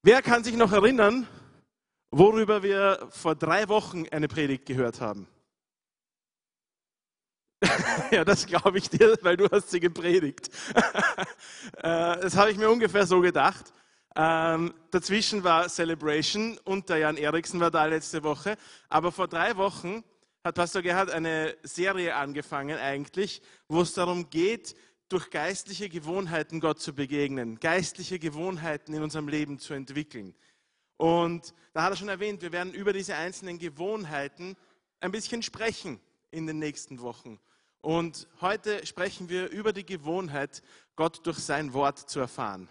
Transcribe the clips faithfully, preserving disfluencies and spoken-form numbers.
Wer kann sich noch erinnern, worüber wir vor drei Wochen eine Predigt gehört haben? Ja, das glaube ich dir, weil du hast sie gepredigt. Das habe ich mir ungefähr so gedacht. Ähm, dazwischen war Celebration und der Jan Eriksen war da letzte Woche. Aber vor drei Wochen hat Pastor Gerhard eine Serie angefangen eigentlich, wo es darum geht, durch geistliche Gewohnheiten Gott zu begegnen, geistliche Gewohnheiten in unserem Leben zu entwickeln. Und da hat er schon erwähnt, wir werden über diese einzelnen Gewohnheiten ein bisschen sprechen in den nächsten Wochen. Und heute sprechen wir über die Gewohnheit, Gott durch sein Wort zu erfahren.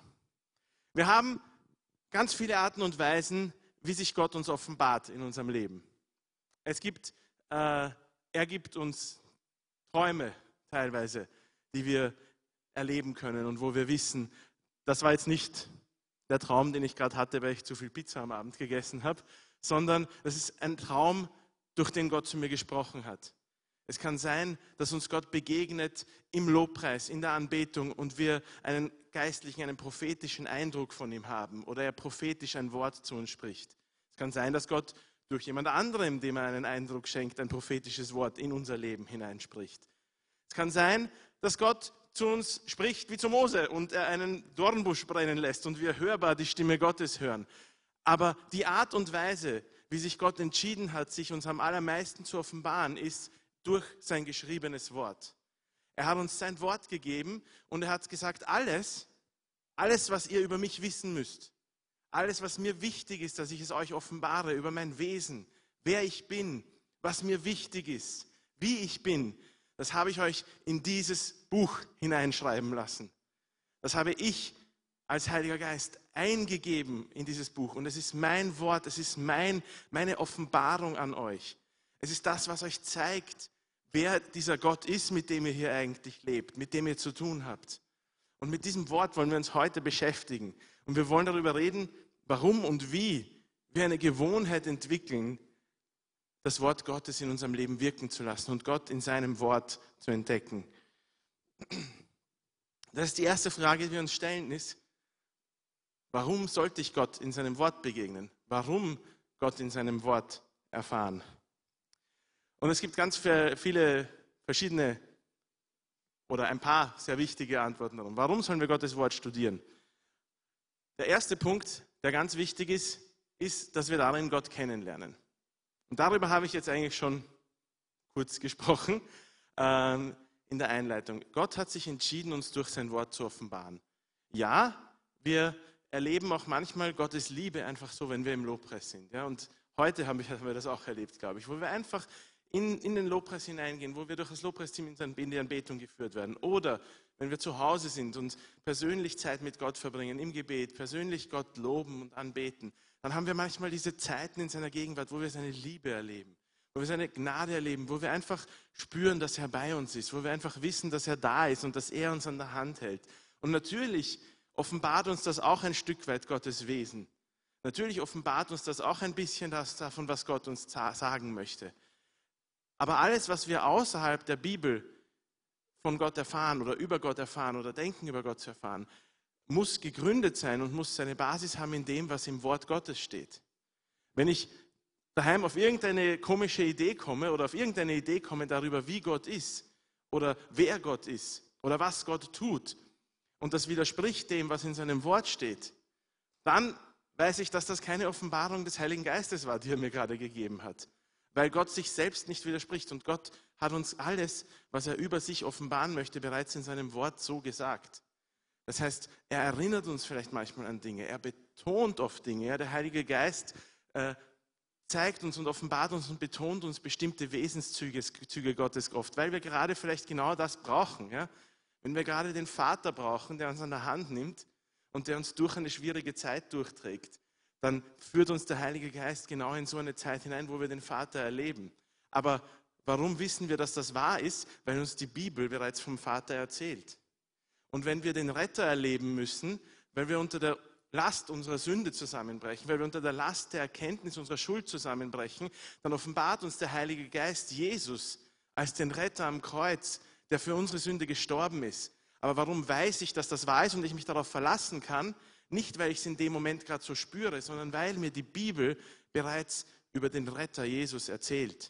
Wir haben ganz viele Arten und Weisen, wie sich Gott uns offenbart in unserem Leben. Es gibt, äh, er gibt uns Träume teilweise, die wir erleben können und wo wir wissen, das war jetzt nicht der Traum, den ich gerade hatte, weil ich zu viel Pizza am Abend gegessen habe, sondern das ist ein Traum, durch den Gott zu mir gesprochen hat. Es kann sein, dass uns Gott begegnet im Lobpreis, in der Anbetung und wir einen geistlichen, einen prophetischen Eindruck von ihm haben oder er prophetisch ein Wort zu uns spricht. Es kann sein, dass Gott durch jemand anderem, dem er einen Eindruck schenkt, ein prophetisches Wort in unser Leben hineinspricht. Es kann sein, dass Gott zu uns spricht wie zu Mose und er einen Dornbusch brennen lässt und wir hörbar die Stimme Gottes hören. Aber die Art und Weise, wie sich Gott entschieden hat, sich uns am allermeisten zu offenbaren, ist durch sein geschriebenes Wort. Er hat uns sein Wort gegeben und er hat gesagt, alles, alles, was ihr über mich wissen müsst, alles, was mir wichtig ist, dass ich es euch offenbare, über mein Wesen, wer ich bin, was mir wichtig ist, wie ich bin, das habe ich euch in dieses Buch hineinschreiben lassen. Das habe ich als Heiliger Geist eingegeben in dieses Buch. Und es ist mein Wort, es ist mein, meine Offenbarung an euch. Es ist das, was euch zeigt, wer dieser Gott ist, mit dem ihr hier eigentlich lebt, mit dem ihr zu tun habt. Und mit diesem Wort wollen wir uns heute beschäftigen. Und wir wollen darüber reden, warum und wie wir eine Gewohnheit entwickeln, das Wort Gottes in unserem Leben wirken zu lassen und Gott in seinem Wort zu entdecken. Das ist die erste Frage, die wir uns stellen, ist, warum sollte ich Gott in seinem Wort begegnen? Warum Gott in seinem Wort erfahren? Und es gibt ganz viele verschiedene oder ein paar sehr wichtige Antworten darum. Warum sollen wir Gottes Wort studieren? Der erste Punkt, der ganz wichtig ist, ist, dass wir darin Gott kennenlernen. Und darüber habe ich jetzt eigentlich schon kurz gesprochen ähm, in der Einleitung. Gott hat sich entschieden, uns durch sein Wort zu offenbaren. Ja, wir erleben auch manchmal Gottes Liebe einfach so, wenn wir im Lobpreis sind. Ja? Und heute haben wir, haben wir das auch erlebt, glaube ich, wo wir einfach in, in den Lobpreis hineingehen, wo wir durch das Lobpreisteam in die Anbetung geführt werden. Oder wenn wir zu Hause sind und persönlich Zeit mit Gott verbringen, im Gebet, persönlich Gott loben und anbeten, dann haben wir manchmal diese Zeiten in seiner Gegenwart, wo wir seine Liebe erleben, wo wir seine Gnade erleben, wo wir einfach spüren, dass er bei uns ist, wo wir einfach wissen, dass er da ist und dass er uns an der Hand hält. Und natürlich offenbart uns das auch ein Stück weit Gottes Wesen. Natürlich offenbart uns das auch ein bisschen das davon, was Gott uns sagen möchte. Aber alles, was wir außerhalb der Bibel von Gott erfahren oder über Gott erfahren oder denken über Gott zu erfahren, muss gegründet sein und muss seine Basis haben in dem, was im Wort Gottes steht. Wenn ich daheim auf irgendeine komische Idee komme oder auf irgendeine Idee komme darüber, wie Gott ist oder wer Gott ist oder was Gott tut und das widerspricht dem, was in seinem Wort steht, dann weiß ich, dass das keine Offenbarung des Heiligen Geistes war, die er mir gerade gegeben hat. Weil Gott sich selbst nicht widerspricht und Gott hat uns alles, was er über sich offenbaren möchte, bereits in seinem Wort so gesagt. Das heißt, er erinnert uns vielleicht manchmal an Dinge, er betont oft Dinge. Ja, der Heilige Geist äh, zeigt uns und offenbart uns und betont uns bestimmte Wesenszüge Züge Gottes oft, weil wir gerade vielleicht genau das brauchen. Ja? Wenn wir gerade den Vater brauchen, der uns an der Hand nimmt und der uns durch eine schwierige Zeit durchträgt, dann führt uns der Heilige Geist genau in so eine Zeit hinein, wo wir den Vater erleben. Aber warum wissen wir, dass das wahr ist? Weil uns die Bibel bereits vom Vater erzählt. Und wenn wir den Retter erleben müssen, weil wir unter der Last unserer Sünde zusammenbrechen, weil wir unter der Last der Erkenntnis unserer Schuld zusammenbrechen, dann offenbart uns der Heilige Geist Jesus als den Retter am Kreuz, der für unsere Sünde gestorben ist. Aber warum weiß ich, dass das wahr ist und ich mich darauf verlassen kann? Nicht, weil ich es in dem Moment gerade so spüre, sondern weil mir die Bibel bereits über den Retter Jesus erzählt.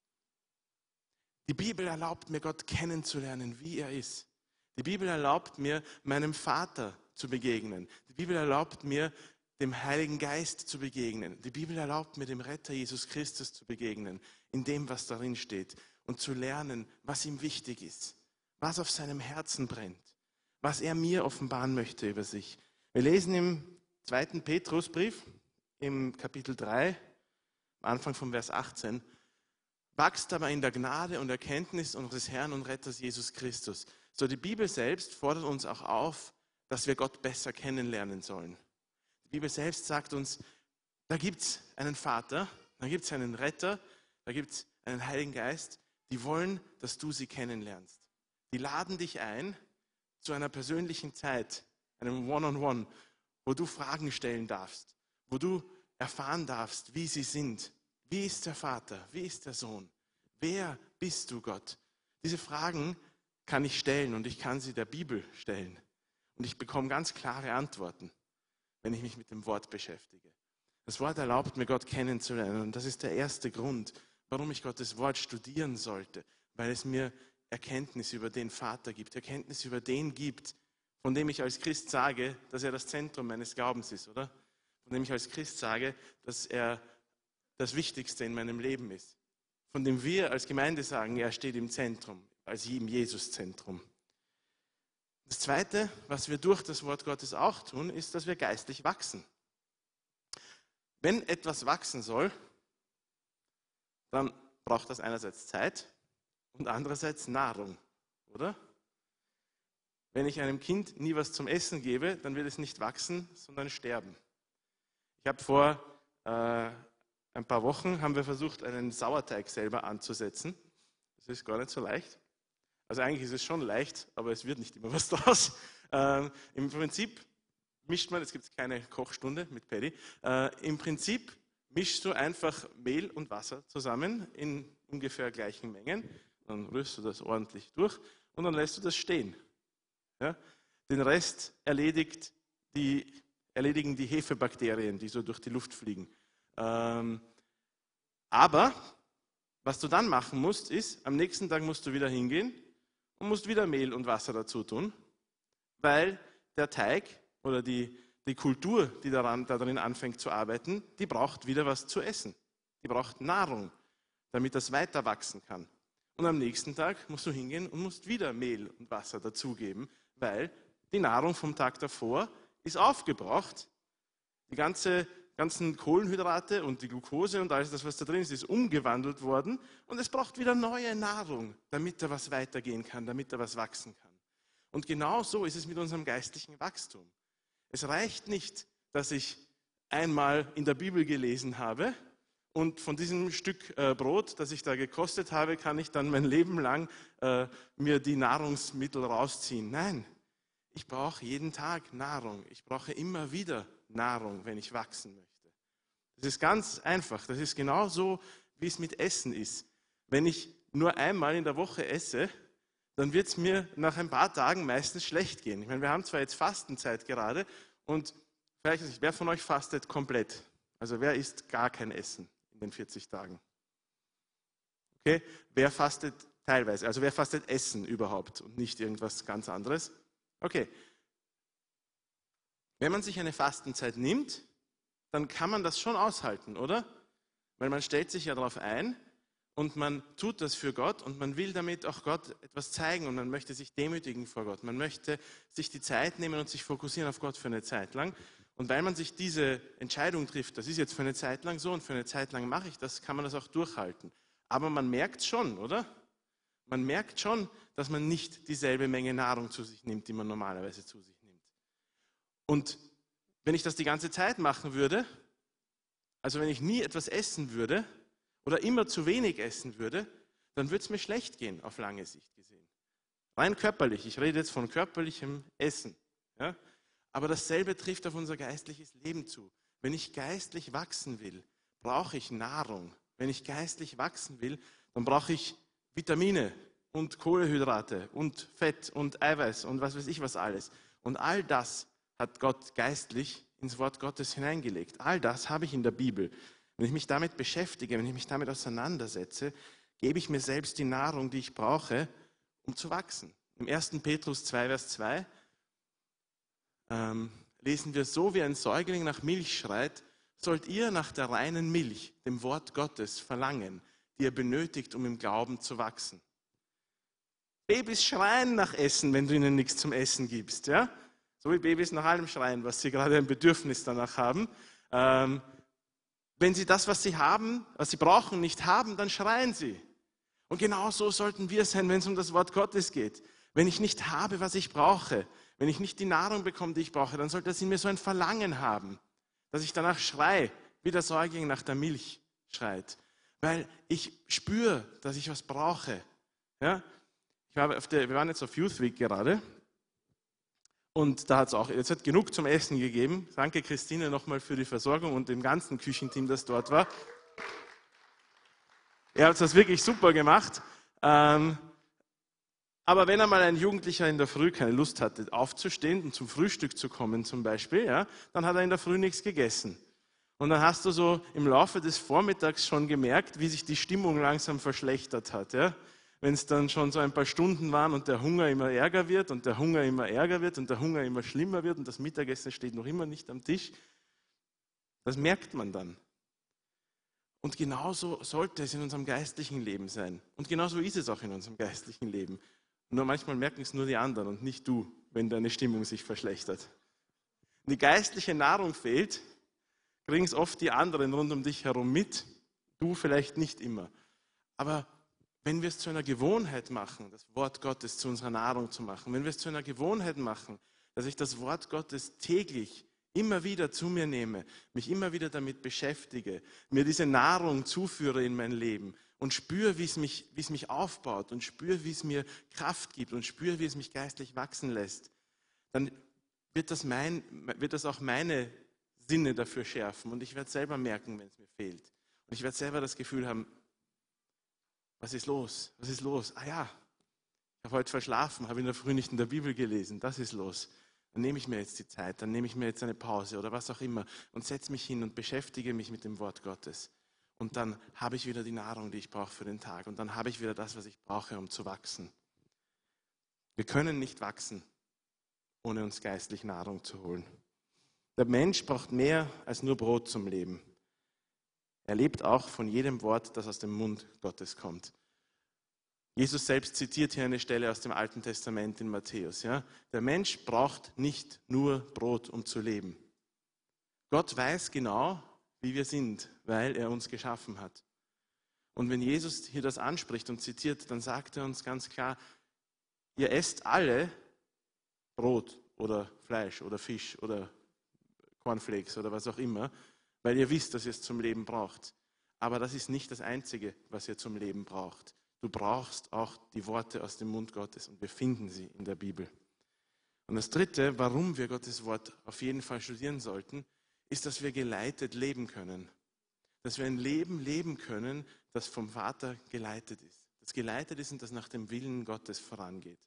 Die Bibel erlaubt mir, Gott kennenzulernen, wie er ist. Die Bibel erlaubt mir, meinem Vater zu begegnen. Die Bibel erlaubt mir, dem Heiligen Geist zu begegnen. Die Bibel erlaubt mir, dem Retter Jesus Christus zu begegnen, in dem, was darin steht. Und zu lernen, was ihm wichtig ist, was auf seinem Herzen brennt, was er mir offenbaren möchte über sich. Wir lesen im zweiten Petrusbrief, im Kapitel drei, am Anfang vom Vers achtzehn, wachst aber in der Gnade und Erkenntnis unseres Herrn und Retters Jesus Christus. So, die Bibel selbst fordert uns auch auf, dass wir Gott besser kennenlernen sollen. Die Bibel selbst sagt uns, da gibt es einen Vater, da gibt es einen Retter, da gibt es einen Heiligen Geist, die wollen, dass du sie kennenlernst. Die laden dich ein zu einer persönlichen Zeit, einem One-on-One, wo du Fragen stellen darfst, wo du erfahren darfst, wie sie sind. Wie ist der Vater? Wie ist der Sohn? Wer bist du, Gott? Diese Fragen kann ich stellen und ich kann sie der Bibel stellen. Und ich bekomme ganz klare Antworten, wenn ich mich mit dem Wort beschäftige. Das Wort erlaubt mir, Gott kennenzulernen. Und das ist der erste Grund, warum ich Gottes Wort studieren sollte. Weil es mir Erkenntnis über den Vater gibt, Erkenntnis über den gibt, von dem ich als Christ sage, dass er das Zentrum meines Glaubens ist, oder? Von dem ich als Christ sage, dass er das Wichtigste in meinem Leben ist. Von dem wir als Gemeinde sagen, er steht im Zentrum, als im Jesus-Zentrum. Das Zweite, was wir durch das Wort Gottes auch tun, ist, dass wir geistlich wachsen. Wenn etwas wachsen soll, dann braucht das einerseits Zeit und andererseits Nahrung, oder? Wenn ich einem Kind nie was zum Essen gebe, dann wird es nicht wachsen, sondern sterben. Ich habe vor äh, ein paar Wochen haben wir versucht, einen Sauerteig selber anzusetzen. Das ist gar nicht so leicht. Also eigentlich ist es schon leicht, aber es wird nicht immer was draus. Ähm, Im Prinzip mischt man, es gibt keine Kochstunde mit Paddy, äh, im Prinzip mischst du einfach Mehl und Wasser zusammen in ungefähr gleichen Mengen. Dann rührst du das ordentlich durch und dann lässt du das stehen. Ja? Den Rest erledigt die, erledigen die Hefebakterien, die so durch die Luft fliegen. Ähm, aber was du dann machen musst, ist, am nächsten Tag musst du wieder hingehen und musst wieder Mehl und Wasser dazu tun, weil der Teig oder die, die Kultur, die daran, darin anfängt zu arbeiten, die braucht wieder was zu essen. Die braucht Nahrung, damit das weiter wachsen kann. Und am nächsten Tag musst du hingehen und musst wieder Mehl und Wasser dazugeben, weil die Nahrung vom Tag davor ist aufgebraucht. Die ganze ganzen Kohlenhydrate und die Glucose und alles das, was da drin ist, ist umgewandelt worden und es braucht wieder neue Nahrung, damit da was weitergehen kann, damit da was wachsen kann. Und genau so ist es mit unserem geistlichen Wachstum. Es reicht nicht, dass ich einmal in der Bibel gelesen habe und von diesem Stück äh, Brot, das ich da gekostet habe, kann ich dann mein Leben lang äh, mir die Nahrungsmittel rausziehen. Nein, ich brauche jeden Tag Nahrung. Ich brauche immer wieder Nahrung, wenn ich wachsen möchte. Das ist ganz einfach. Das ist genauso, wie es mit Essen ist. Wenn ich nur einmal in der Woche esse, dann wird es mir nach ein paar Tagen meistens schlecht gehen. Ich meine, wir haben zwar jetzt Fastenzeit gerade und vielleicht, nicht, wer von euch fastet komplett? Also wer isst gar kein Essen in den vierzig Tagen? Okay, wer fastet teilweise? Also wer fastet Essen überhaupt und nicht irgendwas ganz anderes? Okay. Wenn man sich eine Fastenzeit nimmt, dann kann man das schon aushalten, oder? Weil man stellt sich ja darauf ein und man tut das für Gott und man will damit auch Gott etwas zeigen und man möchte sich demütigen vor Gott. Man möchte sich die Zeit nehmen und sich fokussieren auf Gott für eine Zeit lang. Und weil man sich diese Entscheidung trifft, das ist jetzt für eine Zeit lang so und für eine Zeit lang mache ich das, kann man das auch durchhalten. Aber man merkt schon, oder? Man merkt schon, dass man nicht dieselbe Menge Nahrung zu sich nimmt, die man normalerweise zu sich nimmt. Und wenn ich das die ganze Zeit machen würde, also wenn ich nie etwas essen würde oder immer zu wenig essen würde, dann würde es mir schlecht gehen, auf lange Sicht gesehen. Rein körperlich, ich rede jetzt von körperlichem Essen. Ja? Aber dasselbe trifft auf unser geistliches Leben zu. Wenn ich geistlich wachsen will, brauche ich Nahrung. Wenn ich geistlich wachsen will, dann brauche ich Vitamine, und Kohlenhydrate und Fett und Eiweiß und was weiß ich was alles. Und all das hat Gott geistlich ins Wort Gottes hineingelegt. All das habe ich in der Bibel. Wenn ich mich damit beschäftige, wenn ich mich damit auseinandersetze, gebe ich mir selbst die Nahrung, die ich brauche, um zu wachsen. Im ersten Petrus zwei, Vers zwei ähm, lesen wir, so wie ein Säugling nach Milch schreit, sollt ihr nach der reinen Milch, dem Wort Gottes, verlangen, die ihr benötigt, um im Glauben zu wachsen. Babys schreien nach Essen, wenn du ihnen nichts zum Essen gibst. Ja? So wie Babys nach allem schreien, was sie gerade ein Bedürfnis danach haben. Ähm, wenn sie das, was sie haben, was sie brauchen, nicht haben, dann schreien sie. Und genau so sollten wir sein, wenn es um das Wort Gottes geht. Wenn ich nicht habe, was ich brauche, wenn ich nicht die Nahrung bekomme, die ich brauche, dann sollte es in mir so ein Verlangen haben, dass ich danach schreie, wie der Säugling nach der Milch schreit. Weil ich spüre, dass ich was brauche. Ja? Ich war auf der, wir waren jetzt auf Youth Week gerade und da hat es auch, jetzt hat genug zum Essen gegeben. Danke Christine nochmal für die Versorgung und dem ganzen Küchenteam, das dort war. Ihr habt das wirklich super gemacht. Ähm, aber wenn einmal ein Jugendlicher in der Früh keine Lust hatte, aufzustehen und zum Frühstück zu kommen zum Beispiel, ja, dann hat er in der Früh nichts gegessen. Und dann hast du so im Laufe des Vormittags schon gemerkt, wie sich die Stimmung langsam verschlechtert hat. Ja? Wenn es dann schon so ein paar Stunden waren und der Hunger immer ärger wird und der Hunger immer ärger wird und der Hunger immer schlimmer wird und das Mittagessen steht noch immer nicht am Tisch, das merkt man dann. Und genauso sollte es in unserem geistlichen Leben sein. Und genauso ist es auch in unserem geistlichen Leben. Nur manchmal merken es nur die anderen und nicht du, wenn deine Stimmung sich verschlechtert. Wenn die geistliche Nahrung fehlt, kriegen es oft die anderen rund um dich herum mit, du vielleicht nicht immer. Aber wenn wir es zu einer Gewohnheit machen, das Wort Gottes zu unserer Nahrung zu machen, wenn wir es zu einer Gewohnheit machen, dass ich das Wort Gottes täglich immer wieder zu mir nehme, mich immer wieder damit beschäftige, mir diese Nahrung zuführe in mein Leben und spüre, wie es mich, wie es mich aufbaut und spüre, wie es mir Kraft gibt und spüre, wie es mich geistlich wachsen lässt, dann wird das, mein, wird das auch meine Sinne dafür schärfen und ich werde selber merken, wenn es mir fehlt. Und ich werde selber das Gefühl haben, was ist los? Was ist los? Ah ja, ich habe heute verschlafen, habe in der Früh nicht in der Bibel gelesen, das ist los. Dann nehme ich mir jetzt die Zeit, dann nehme ich mir jetzt eine Pause oder was auch immer und setze mich hin und beschäftige mich mit dem Wort Gottes. Und dann habe ich wieder die Nahrung, die ich brauche für den Tag. Und dann habe ich wieder das, was ich brauche, um zu wachsen. Wir können nicht wachsen, ohne uns geistlich Nahrung zu holen. Der Mensch braucht mehr als nur Brot zum Leben. Er lebt auch von jedem Wort, das aus dem Mund Gottes kommt. Jesus selbst zitiert hier eine Stelle aus dem Alten Testament in Matthäus. Ja? Der Mensch braucht nicht nur Brot, um zu leben. Gott weiß genau, wie wir sind, weil er uns geschaffen hat. Und wenn Jesus hier das anspricht und zitiert, dann sagt er uns ganz klar, ihr esst alle Brot oder Fleisch oder Fisch oder Cornflakes oder was auch immer, weil ihr wisst, dass ihr es zum Leben braucht. Aber das ist nicht das Einzige, was ihr zum Leben braucht. Du brauchst auch die Worte aus dem Mund Gottes und wir finden sie in der Bibel. Und das Dritte, warum wir Gottes Wort auf jeden Fall studieren sollten, ist, dass wir geleitet leben können. Dass wir ein Leben leben können, das vom Vater geleitet ist. Das geleitet ist und das nach dem Willen Gottes vorangeht.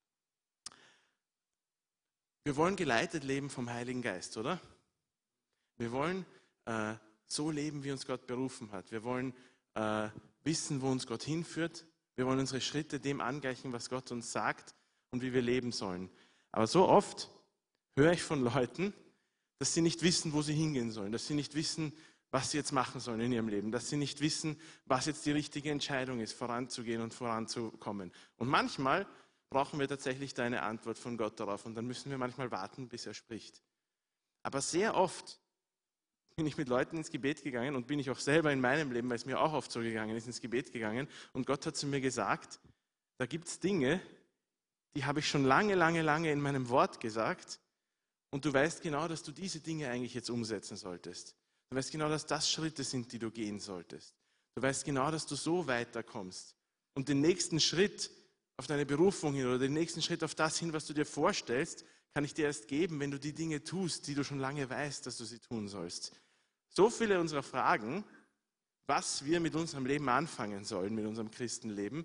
Wir wollen geleitet leben vom Heiligen Geist, oder? Wir wollen äh, so leben, wie uns Gott berufen hat. Wir wollen äh, wissen, wo uns Gott hinführt. Wir wollen unsere Schritte dem angleichen, was Gott uns sagt und wie wir leben sollen. Aber so oft höre ich von Leuten, dass sie nicht wissen, wo sie hingehen sollen, dass sie nicht wissen, was sie jetzt machen sollen in ihrem Leben, dass sie nicht wissen, was jetzt die richtige Entscheidung ist, voranzugehen und voranzukommen. Und manchmal brauchen wir tatsächlich da eine Antwort von Gott darauf und dann müssen wir manchmal warten, bis er spricht. Aber sehr oft bin ich mit Leuten ins Gebet gegangen und bin ich auch selber in meinem Leben, weil es mir auch oft so gegangen ist, ins Gebet gegangen und Gott hat zu mir gesagt, da gibt es Dinge, die habe ich schon lange, lange, lange in meinem Wort gesagt und du weißt genau, dass du diese Dinge eigentlich jetzt umsetzen solltest. Du weißt genau, dass das Schritte sind, die du gehen solltest. Du weißt genau, dass du so weiterkommst und den nächsten Schritt auf deine Berufung hin oder den nächsten Schritt auf das hin, was du dir vorstellst, kann ich dir erst geben, wenn du die Dinge tust, die du schon lange weißt, dass du sie tun sollst. So viele unserer Fragen, was wir mit unserem Leben anfangen sollen, mit unserem Christenleben,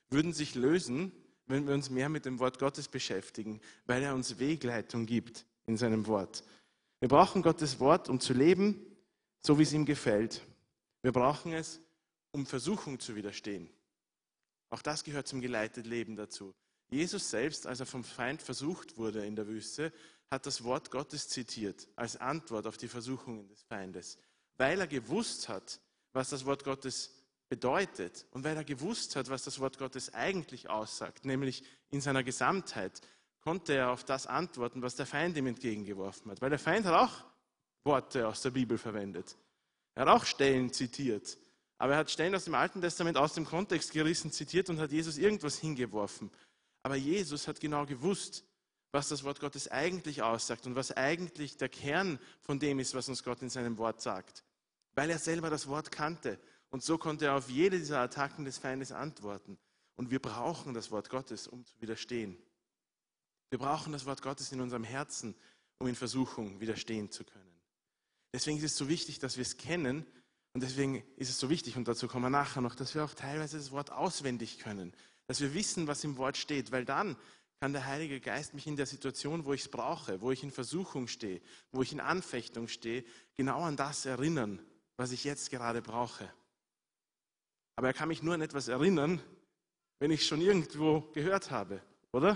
würden sich lösen, wenn wir uns mehr mit dem Wort Gottes beschäftigen, weil er uns Wegleitung gibt in seinem Wort. Wir brauchen Gottes Wort, um zu leben, so wie es ihm gefällt. Wir brauchen es, um Versuchung zu widerstehen. Auch das gehört zum geleiteten Leben dazu. Jesus selbst, als er vom Feind versucht wurde in der Wüste, hat das Wort Gottes zitiert als Antwort auf die Versuchungen des Feindes, weil er gewusst hat, was das Wort Gottes bedeutet und weil er gewusst hat, was das Wort Gottes eigentlich aussagt, nämlich in seiner Gesamtheit, konnte er auf das antworten, was der Feind ihm entgegengeworfen hat. Weil der Feind hat auch Worte aus der Bibel verwendet. Er hat auch Stellen zitiert. Aber er hat Stellen aus dem Alten Testament aus dem Kontext gerissen, zitiert und hat Jesus irgendwas hingeworfen. Aber Jesus hat genau gewusst, was das Wort Gottes eigentlich aussagt und was eigentlich der Kern von dem ist, was uns Gott in seinem Wort sagt. Weil er selber das Wort kannte. Und so konnte er auf jede dieser Attacken des Feindes antworten. Und wir brauchen das Wort Gottes, um zu widerstehen. Wir brauchen das Wort Gottes in unserem Herzen, um in Versuchung widerstehen zu können. Deswegen ist es so wichtig, dass wir es kennen. Und deswegen ist es so wichtig, und dazu kommen wir nachher noch, dass wir auch teilweise das Wort auswendig können. Dass wir wissen, was im Wort steht. Weil dann kann der Heilige Geist mich in der Situation, wo ich es brauche, wo ich in Versuchung stehe, wo ich in Anfechtung stehe, genau an das erinnern, was ich jetzt gerade brauche. Aber er kann mich nur an etwas erinnern, wenn ich es schon irgendwo gehört habe, oder?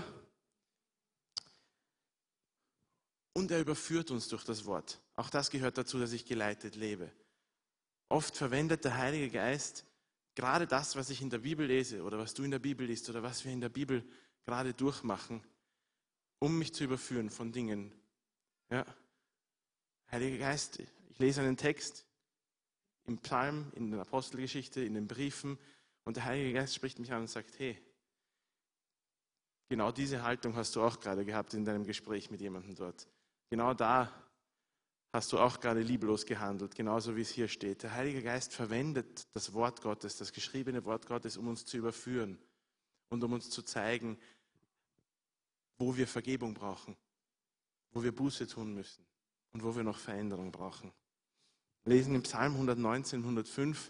Und er überführt uns durch das Wort. Auch das gehört dazu, dass ich geleitet lebe. Oft verwendet der Heilige Geist gerade das, was ich in der Bibel lese oder was du in der Bibel liest oder was wir in der Bibel gerade durchmachen, um mich zu überführen von Dingen. Ja. Heiliger Geist, ich lese einen Text im Psalm, in der Apostelgeschichte, in den Briefen und der Heilige Geist spricht mich an und sagt, hey, genau diese Haltung hast du auch gerade gehabt in deinem Gespräch mit jemandem dort. Genau da hast du auch gerade lieblos gehandelt, genauso wie es hier steht. Der Heilige Geist verwendet das Wort Gottes, das geschriebene Wort Gottes, um uns zu überführen und um uns zu zeigen, wo wir Vergebung brauchen, wo wir Buße tun müssen und wo wir noch Veränderung brauchen. Wir lesen im Psalm hundertneunzehn, hundertfünf,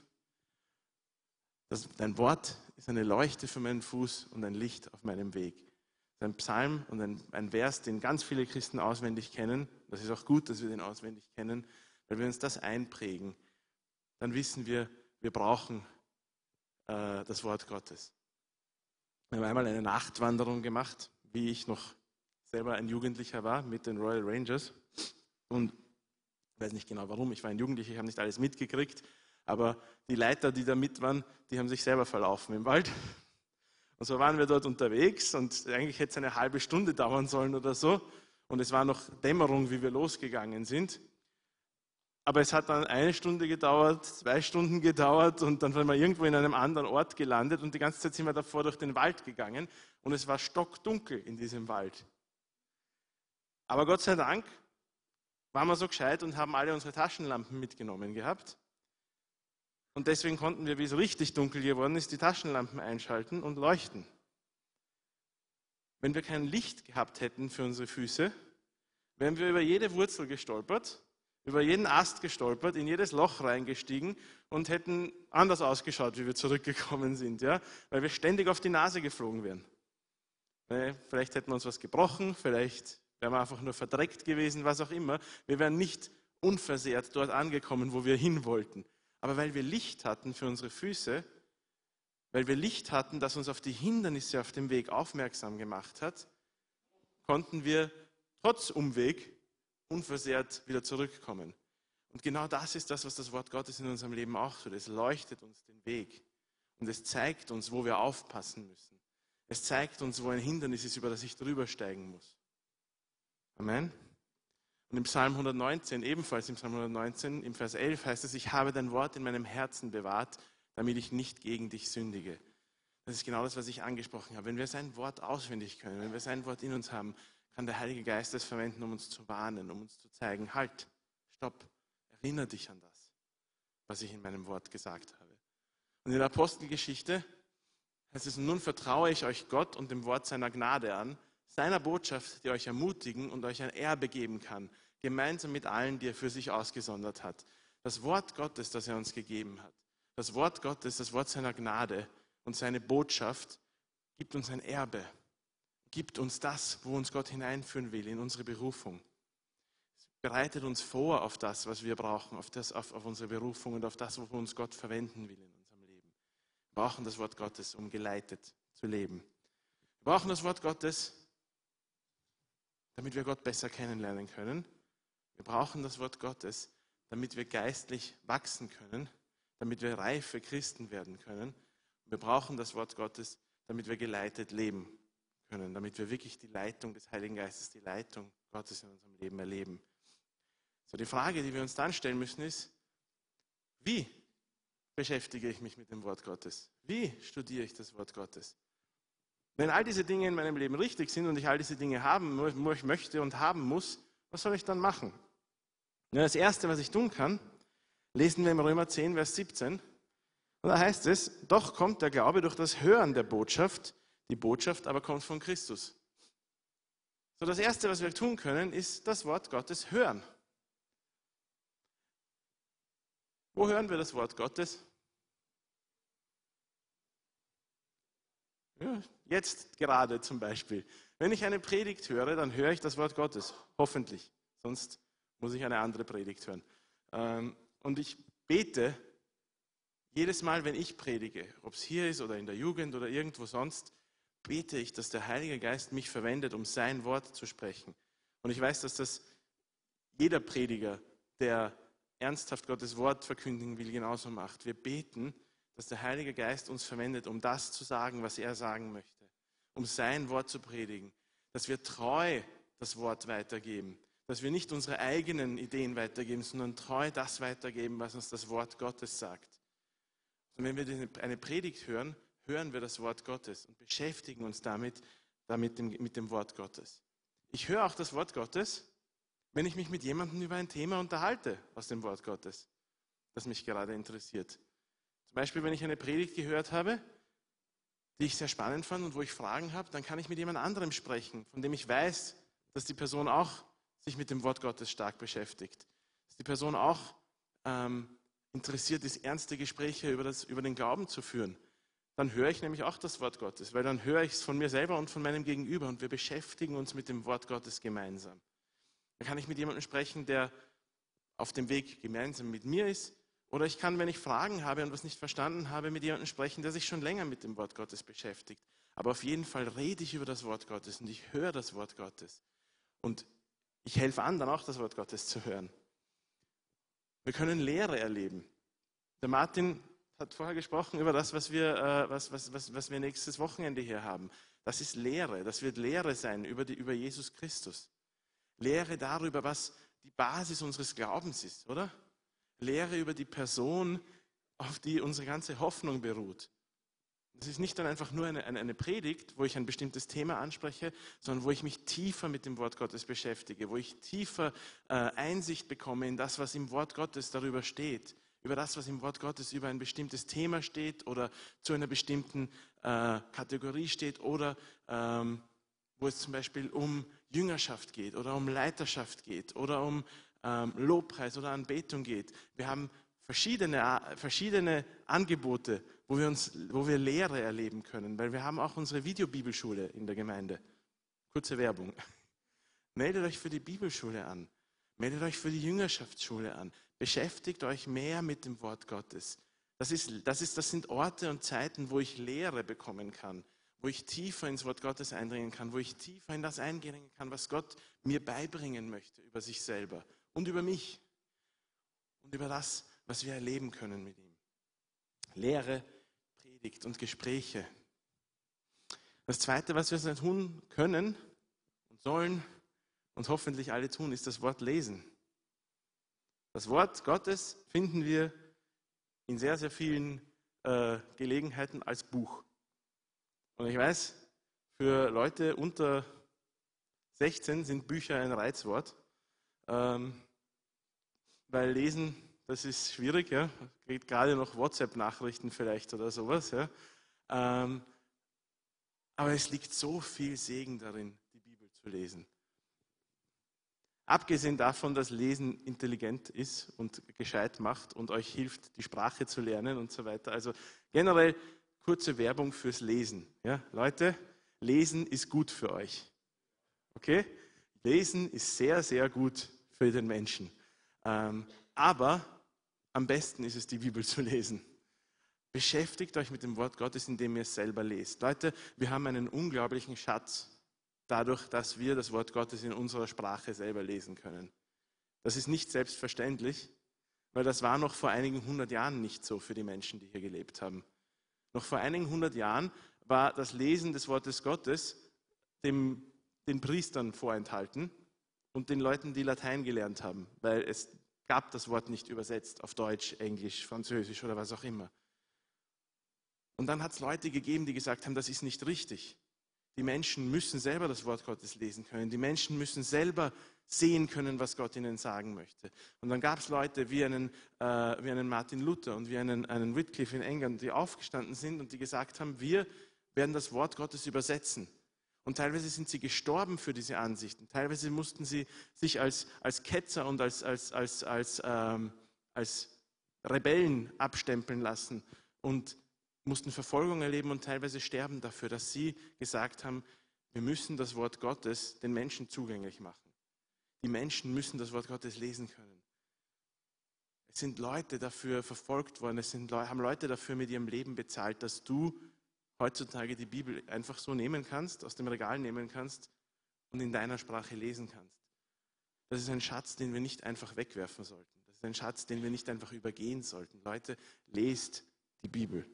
dass dein Wort ist eine Leuchte für meinen Fuß und ein Licht auf meinem Weg. Das ist ein Psalm und ein, ein Vers, den ganz viele Christen auswendig kennen. Das ist auch gut, dass wir den auswendig kennen, weil wir uns das einprägen. Dann wissen wir, wir brauchen äh, das Wort Gottes. Wir haben einmal eine Nachtwanderung gemacht, wie ich noch selber ein Jugendlicher war, mit den Royal Rangers. Und ich weiß nicht genau warum, ich war ein Jugendlicher, ich habe nicht alles mitgekriegt, aber die Leiter, die da mit waren, die haben sich selber verlaufen im Wald. Und so waren wir dort unterwegs und eigentlich hätte es eine halbe Stunde dauern sollen oder so. Und es war noch Dämmerung, wie wir losgegangen sind. Aber es hat dann eine Stunde gedauert, zwei Stunden gedauert und dann waren wir irgendwo in einem anderen Ort gelandet und die ganze Zeit sind wir davor durch den Wald gegangen und es war stockdunkel in diesem Wald. Aber Gott sei Dank waren wir so gescheit und haben alle unsere Taschenlampen mitgenommen gehabt. Und deswegen konnten wir, wie es richtig dunkel geworden ist, die Taschenlampen einschalten und leuchten. Wenn wir kein Licht gehabt hätten für unsere Füße, wären wir über jede Wurzel gestolpert, über jeden Ast gestolpert, in jedes Loch reingestiegen und hätten anders ausgeschaut, wie wir zurückgekommen sind, ja? Weil wir ständig auf die Nase geflogen wären. Vielleicht hätten wir uns was gebrochen, vielleicht wären wir einfach nur verdreckt gewesen, was auch immer. Wir wären nicht unversehrt dort angekommen, wo wir hin wollten. Aber weil wir Licht hatten für unsere Füße, weil wir Licht hatten, das uns auf die Hindernisse auf dem Weg aufmerksam gemacht hat, konnten wir trotz Umweg unversehrt wieder zurückkommen. Und genau das ist das, was das Wort Gottes in unserem Leben auch tut. Es leuchtet uns den Weg und es zeigt uns, wo wir aufpassen müssen. Es zeigt uns, wo ein Hindernis ist, über das ich drüber steigen muss. Amen. Und im Psalm hundertneunzehn, ebenfalls im Psalm hundertneunzehn, im Vers elf heißt es, ich habe dein Wort in meinem Herzen bewahrt, damit ich nicht gegen dich sündige. Das ist genau das, was ich angesprochen habe. Wenn wir sein Wort auswendig können, wenn wir sein Wort in uns haben, kann der Heilige Geist es verwenden, um uns zu warnen, um uns zu zeigen, halt, stopp, erinnere dich an das, was ich in meinem Wort gesagt habe. Und in der Apostelgeschichte heißt es, nun vertraue ich euch Gott und dem Wort seiner Gnade an, seiner Botschaft, die euch ermutigen und euch ein Erbe geben kann, gemeinsam mit allen, die er für sich ausgesondert hat. Das Wort Gottes, das er uns gegeben hat, das Wort Gottes, das Wort seiner Gnade und seine Botschaft gibt uns ein Erbe, gibt uns das, wo uns Gott hineinführen will, in unsere Berufung. Es bereitet uns vor auf das, was wir brauchen, auf, das, auf, auf unsere Berufung und auf das, wo uns Gott verwenden will in unserem Leben. Wir brauchen das Wort Gottes, um geleitet zu leben. Wir brauchen das Wort Gottes, damit wir Gott besser kennenlernen können. Wir brauchen das Wort Gottes, damit wir geistlich wachsen können, damit wir reife Christen werden können. Wir brauchen das Wort Gottes, damit wir geleitet leben können, damit wir wirklich die Leitung des Heiligen Geistes, die Leitung Gottes in unserem Leben erleben. So, die Frage, die wir uns dann stellen müssen, ist, wie beschäftige ich mich mit dem Wort Gottes? Wie studiere ich das Wort Gottes? Wenn all diese Dinge in meinem Leben richtig sind und ich all diese Dinge haben wo ich möchte und haben muss, was soll ich dann machen? Ja, das Erste, was ich tun kann, lesen wir im Römer zehn, Vers siebzehn. Und da heißt es, doch kommt der Glaube durch das Hören der Botschaft, die Botschaft aber kommt von Christus. So, das Erste, was wir tun können, ist das Wort Gottes hören. Wo hören wir das Wort Gottes? Ja, jetzt gerade zum Beispiel. Wenn ich eine Predigt höre, dann höre ich das Wort Gottes. Hoffentlich. Sonst muss ich eine andere Predigt hören. Und ich bete jedes Mal, wenn ich predige, ob es hier ist oder in der Jugend oder irgendwo sonst, bete ich, dass der Heilige Geist mich verwendet, um sein Wort zu sprechen. Und ich weiß, dass das jeder Prediger, der ernsthaft Gottes Wort verkündigen will, genauso macht. Wir beten, dass der Heilige Geist uns verwendet, um das zu sagen, was er sagen möchte, um sein Wort zu predigen, dass wir treu das Wort weitergeben, dass wir nicht unsere eigenen Ideen weitergeben, sondern treu das weitergeben, was uns das Wort Gottes sagt. Und wenn wir eine Predigt hören, hören wir das Wort Gottes und beschäftigen uns damit, damit mit dem Wort Gottes. Ich höre auch das Wort Gottes, wenn ich mich mit jemandem über ein Thema unterhalte aus dem Wort Gottes, das mich gerade interessiert. Zum Beispiel, wenn ich eine Predigt gehört habe, die ich sehr spannend fand und wo ich Fragen habe, dann kann ich mit jemand anderem sprechen, von dem ich weiß, dass die Person auch sich mit dem Wort Gottes stark beschäftigt. Dass die Person auch ähm, interessiert ist, ernste Gespräche über, das, über den Glauben zu führen. Dann höre ich nämlich auch das Wort Gottes, weil dann höre ich es von mir selber und von meinem Gegenüber und wir beschäftigen uns mit dem Wort Gottes gemeinsam. Dann kann ich mit jemandem sprechen, der auf dem Weg gemeinsam mit mir ist. Oder ich kann, wenn ich Fragen habe und was nicht verstanden habe, mit jemandem sprechen, der sich schon länger mit dem Wort Gottes beschäftigt. Aber auf jeden Fall rede ich über das Wort Gottes und ich höre das Wort Gottes. Und ich helfe anderen auch, das Wort Gottes zu hören. Wir können Lehre erleben. Der Martin hat vorher gesprochen über das, was wir, äh, was, was, was, was wir nächstes Wochenende hier haben. Das ist Lehre. Das wird Lehre sein über, die, über Jesus Christus. Lehre darüber, was die Basis unseres Glaubens ist, oder? Lehre über die Person, auf die unsere ganze Hoffnung beruht. Das ist nicht dann einfach nur eine, eine, eine Predigt, wo ich ein bestimmtes Thema anspreche, sondern wo ich mich tiefer mit dem Wort Gottes beschäftige, wo ich tiefer äh, Einsicht bekomme in das, was im Wort Gottes darüber steht, über das, was im Wort Gottes über ein bestimmtes Thema steht oder zu einer bestimmten äh, Kategorie steht oder ähm, wo es zum Beispiel um Jüngerschaft geht oder um Leiterschaft geht oder um ähm, Lobpreis oder Anbetung geht. Wir haben verschiedene, verschiedene Angebote, wo wir, uns, wo wir Lehre erleben können, weil wir haben auch unsere Videobibelschule in der Gemeinde. Kurze Werbung. Meldet euch für die Bibelschule an. Meldet euch für die Jüngerschaftsschule an. Beschäftigt euch mehr mit dem Wort Gottes. Das, ist, das, ist, das sind Orte und Zeiten, wo ich Lehre bekommen kann, wo ich tiefer ins Wort Gottes eindringen kann, wo ich tiefer in das eindringen kann, was Gott mir beibringen möchte über sich selber und über mich und über das, was wir erleben können mit ihm. Lehre, Predigt und Gespräche. Das Zweite, was wir tun können und sollen und hoffentlich alle tun, ist das Wort lesen. Das Wort Gottes finden wir in sehr, sehr vielen äh, Gelegenheiten als Buch. Und ich weiß, für Leute unter sechzehn sind Bücher ein Reizwort, ähm, weil Lesen, das ist schwierig, ja, geht gerade noch WhatsApp-Nachrichten vielleicht oder sowas, ja. Ähm, aber es liegt so viel Segen darin, die Bibel zu lesen. Abgesehen davon, dass Lesen intelligent ist und gescheit macht und euch hilft, die Sprache zu lernen und so weiter. Also generell kurze Werbung fürs Lesen. Ja, Leute, Lesen ist gut für euch. Okay? Lesen ist sehr, sehr gut für den Menschen. Ähm, aber am besten ist es, die Bibel zu lesen. Beschäftigt euch mit dem Wort Gottes, indem ihr es selber lest. Leute, wir haben einen unglaublichen Schatz dadurch, dass wir das Wort Gottes in unserer Sprache selber lesen können. Das ist nicht selbstverständlich, weil das war noch vor einigen hundert Jahren nicht so für die Menschen, die hier gelebt haben. Noch vor einigen hundert Jahren war das Lesen des Wortes Gottes dem, den Priestern vorenthalten und den Leuten, die Latein gelernt haben, weil es gab das Wort nicht übersetzt auf Deutsch, Englisch, Französisch oder was auch immer. Und dann hat es Leute gegeben, die gesagt haben, das ist nicht richtig. Die Menschen müssen selber das Wort Gottes lesen können. Die Menschen müssen selber sehen können, was Gott ihnen sagen möchte. Und dann gab es Leute wie einen, äh, wie einen Martin Luther und wie einen, einen Wycliffe in England, die aufgestanden sind und die gesagt haben, wir werden das Wort Gottes übersetzen. Und teilweise sind sie gestorben für diese Ansichten. Teilweise mussten sie sich als, als Ketzer und als, als, als, als, ähm, als Rebellen abstempeln lassen und mussten Verfolgung erleben und teilweise sterben dafür, dass sie gesagt haben, wir müssen das Wort Gottes den Menschen zugänglich machen. Die Menschen müssen das Wort Gottes lesen können. Es sind Leute dafür verfolgt worden, es sind, haben Leute dafür mit ihrem Leben bezahlt, dass du heutzutage die Bibel einfach so nehmen kannst, aus dem Regal nehmen kannst und in deiner Sprache lesen kannst. Das ist ein Schatz, den wir nicht einfach wegwerfen sollten. Das ist ein Schatz, den wir nicht einfach übergehen sollten. Leute, lest die Bibel.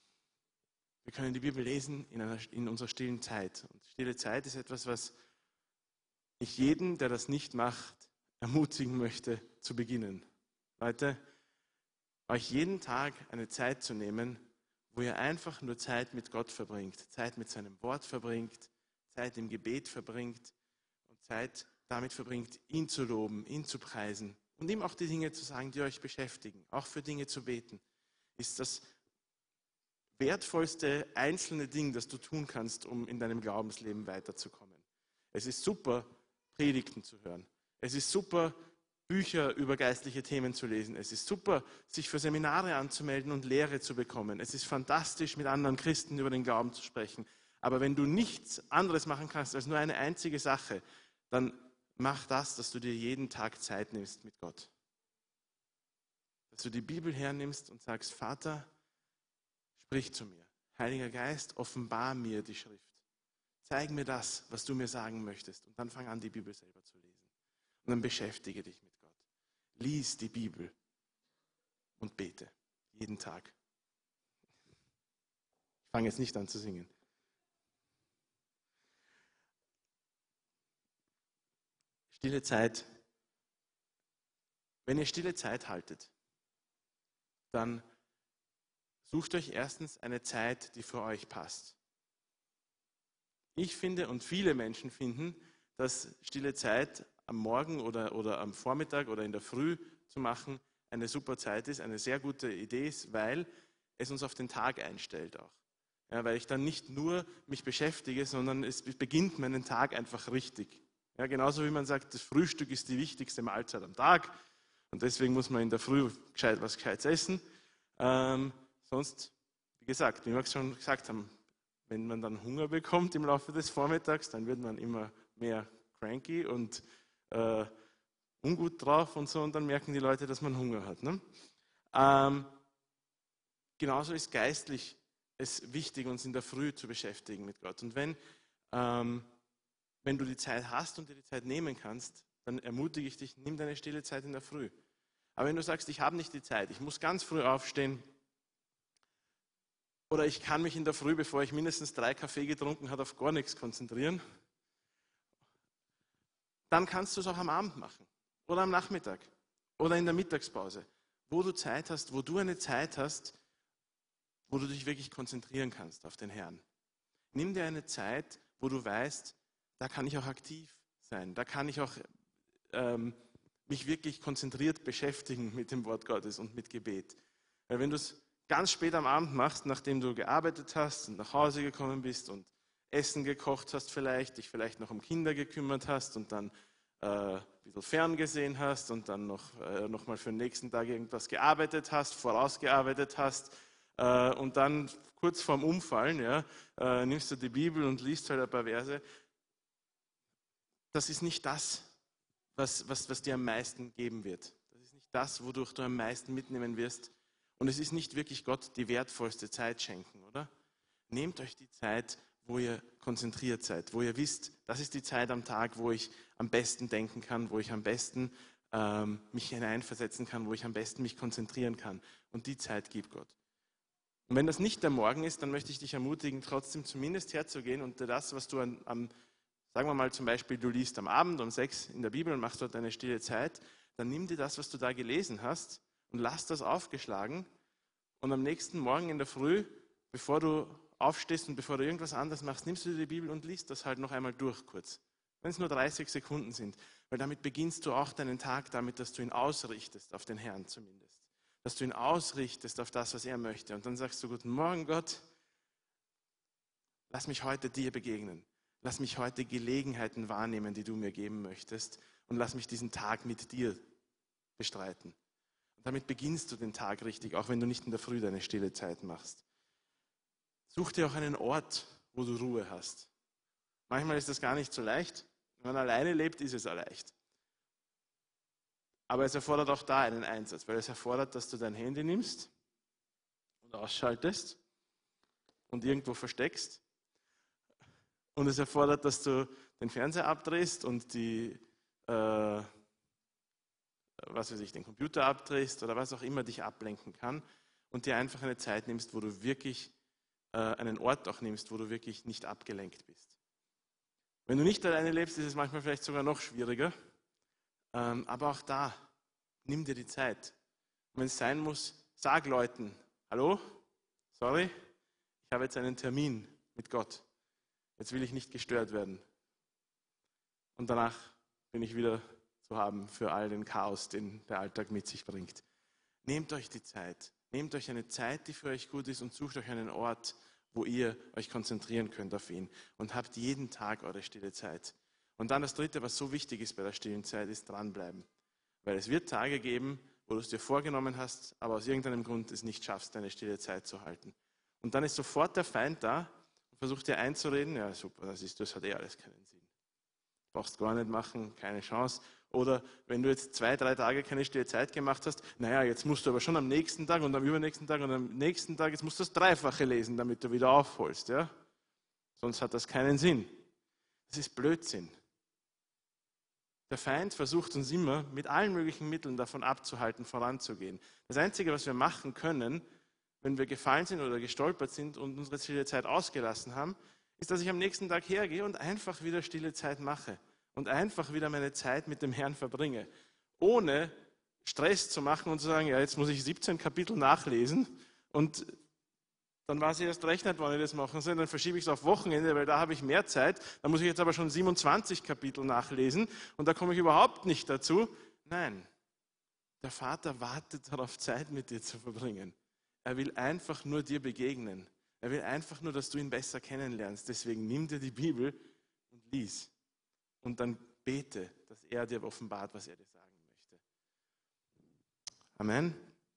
Wir können die Bibel lesen in, einer, in unserer stillen Zeit. Und stille Zeit ist etwas, was ich jeden, der das nicht macht, ermutigen möchte, zu beginnen. Leute, euch jeden Tag eine Zeit zu nehmen, wo ihr einfach nur Zeit mit Gott verbringt, Zeit mit seinem Wort verbringt, Zeit im Gebet verbringt und Zeit damit verbringt, ihn zu loben, ihn zu preisen und ihm auch die Dinge zu sagen, die euch beschäftigen, auch für Dinge zu beten, ist das wertvollste einzelne Ding, das du tun kannst, um in deinem Glaubensleben weiterzukommen. Es ist super, Predigten zu hören. Es ist super, Bücher über geistliche Themen zu lesen. Es ist super, sich für Seminare anzumelden und Lehre zu bekommen. Es ist fantastisch, mit anderen Christen über den Glauben zu sprechen. Aber wenn du nichts anderes machen kannst als nur eine einzige Sache, dann mach das, dass du dir jeden Tag Zeit nimmst mit Gott. Dass du die Bibel hernimmst und sagst, Vater, sprich zu mir. Heiliger Geist, offenbar mir die Schrift. Zeig mir das, was du mir sagen möchtest. Und dann fang an, die Bibel selber zu lesen. Und dann beschäftige dich mit Gott. Lies die Bibel und bete. Jeden Tag. Ich fange jetzt nicht an zu singen. Stille Zeit. Wenn ihr stille Zeit haltet, dann sucht euch erstens eine Zeit, die für euch passt. Ich finde und viele Menschen finden, dass stille Zeit am Morgen oder, oder am Vormittag oder in der Früh zu machen eine super Zeit ist, eine sehr gute Idee ist, weil es uns auf den Tag einstellt auch. Ja, weil ich dann nicht nur mich beschäftige, sondern es beginnt meinen Tag einfach richtig. Ja, genauso wie man sagt, das Frühstück ist die wichtigste Mahlzeit am Tag und deswegen muss man in der Früh gescheit, was Gescheites essen. Ähm, sonst, wie gesagt, wie wir schon gesagt haben, wenn man dann Hunger bekommt im Laufe des Vormittags, dann wird man immer mehr cranky und äh, ungut drauf und so und dann merken die Leute, dass man Hunger hat. Ne? Ähm, genauso ist geistlich es wichtig, uns in der Früh zu beschäftigen mit Gott. Und wenn, ähm, wenn du die Zeit hast und dir die Zeit nehmen kannst, dann ermutige ich dich, nimm deine stille Zeit in der Früh. Aber wenn du sagst, ich habe nicht die Zeit, ich muss ganz früh aufstehen, oder ich kann mich in der Früh, bevor ich mindestens drei Kaffee getrunken habe, auf gar nichts konzentrieren, dann kannst du es auch am Abend machen oder am Nachmittag oder in der Mittagspause, wo du Zeit hast, wo du eine Zeit hast, wo du dich wirklich konzentrieren kannst auf den Herrn. Nimm dir eine Zeit, wo du weißt, da kann ich auch aktiv sein, da kann ich auch ähm, mich wirklich konzentriert beschäftigen mit dem Wort Gottes und mit Gebet. Weil wenn du es ganz spät am Abend machst, nachdem du gearbeitet hast und nach Hause gekommen bist und Essen gekocht hast vielleicht, dich vielleicht noch um Kinder gekümmert hast und dann äh, ein bisschen ferngesehen hast und dann noch, äh, noch mal für den nächsten Tag irgendwas gearbeitet hast, vorausgearbeitet hast äh, und dann kurz vorm Umfallen, ja, äh, nimmst du die Bibel und liest halt ein paar Verse. Das ist nicht das, was, was, was dir am meisten geben wird. Das ist nicht das, wodurch du am meisten mitnehmen wirst. Und es ist nicht wirklich Gott die wertvollste Zeit schenken, oder? Nehmt euch die Zeit, wo ihr konzentriert seid, wo ihr wisst, das ist die Zeit am Tag, wo ich am besten denken kann, wo ich am besten ähm, mich hineinversetzen kann, wo ich am besten mich konzentrieren kann. Und die Zeit gibt Gott. Und wenn das nicht der Morgen ist, dann möchte ich dich ermutigen, trotzdem zumindest herzugehen und das, was du an, am, sagen wir mal zum Beispiel, du liest am Abend um sechs in der Bibel und machst dort eine stille Zeit, dann nimm dir das, was du da gelesen hast und lass das aufgeschlagen und am nächsten Morgen in der Früh, bevor du aufstehst und bevor du irgendwas anderes machst, nimmst du dir die Bibel und liest das halt noch einmal durch kurz. Wenn es nur dreißig Sekunden sind, weil damit beginnst du auch deinen Tag damit, dass du ihn ausrichtest auf den Herrn zumindest. Dass du ihn ausrichtest auf das, was er möchte. Und dann sagst du, guten Morgen Gott, lass mich heute dir begegnen. Lass mich heute Gelegenheiten wahrnehmen, die du mir geben möchtest. Und lass mich diesen Tag mit dir bestreiten. Und damit beginnst du den Tag richtig, auch wenn du nicht in der Früh deine stille Zeit machst. Such dir auch einen Ort, wo du Ruhe hast. Manchmal ist das gar nicht so leicht. Wenn man alleine lebt, ist es auch leicht. Aber es erfordert auch da einen Einsatz, weil es erfordert, dass du dein Handy nimmst und ausschaltest und irgendwo versteckst. Und es erfordert, dass du den Fernseher abdrehst und die, äh, was weiß ich, den Computer abdrehst oder was auch immer dich ablenken kann und dir einfach eine Zeit nimmst, wo du wirklich äh, einen Ort auch nimmst, wo du wirklich nicht abgelenkt bist. Wenn du nicht alleine lebst, ist es manchmal vielleicht sogar noch schwieriger. Ähm, aber auch da, nimm dir die Zeit. Und wenn es sein muss, sag Leuten, hallo, sorry, ich habe jetzt einen Termin mit Gott. Jetzt will ich nicht gestört werden. Und danach bin ich wieder zu haben für all den Chaos, den der Alltag mit sich bringt. Nehmt euch die Zeit. Nehmt euch eine Zeit, die für euch gut ist und sucht euch einen Ort, wo ihr euch konzentrieren könnt auf ihn. Und habt jeden Tag eure stille Zeit. Und dann das Dritte, was so wichtig ist bei der stillen Zeit, ist dranbleiben. Weil es wird Tage geben, wo du es dir vorgenommen hast, aber aus irgendeinem Grund es nicht schaffst, deine stille Zeit zu halten. Und dann ist sofort der Feind da und versucht dir einzureden, ja super, das, ist, das hat eh alles keinen Sinn. Brauchst gar nicht machen, keine Chance. Oder wenn du jetzt zwei, drei Tage keine stille Zeit gemacht hast, naja, jetzt musst du aber schon am nächsten Tag und am übernächsten Tag und am nächsten Tag, jetzt musst du das Dreifache lesen, damit du wieder aufholst. Ja? Sonst hat das keinen Sinn. Das ist Blödsinn. Der Feind versucht uns immer mit allen möglichen Mitteln davon abzuhalten, voranzugehen. Das Einzige, was wir machen können, wenn wir gefallen sind oder gestolpert sind und unsere stille Zeit ausgelassen haben, ist, dass ich am nächsten Tag hergehe und einfach wieder stille Zeit mache und einfach wieder meine Zeit mit dem Herrn verbringe, ohne Stress zu machen und zu sagen, ja, jetzt muss ich siebzehn Kapitel nachlesen und dann weiß ich erst recht nicht, wann ich das machen soll, dann verschiebe ich es auf Wochenende, weil da habe ich mehr Zeit, dann muss ich jetzt aber schon siebenundzwanzig Kapitel nachlesen und da komme ich überhaupt nicht dazu. Nein, der Vater wartet darauf, Zeit mit dir zu verbringen. Er will einfach nur dir begegnen. Er will einfach nur, dass du ihn besser kennenlernst. Deswegen nimm dir die Bibel und lies. Und dann bete, dass er dir offenbart, was er dir sagen möchte. Amen.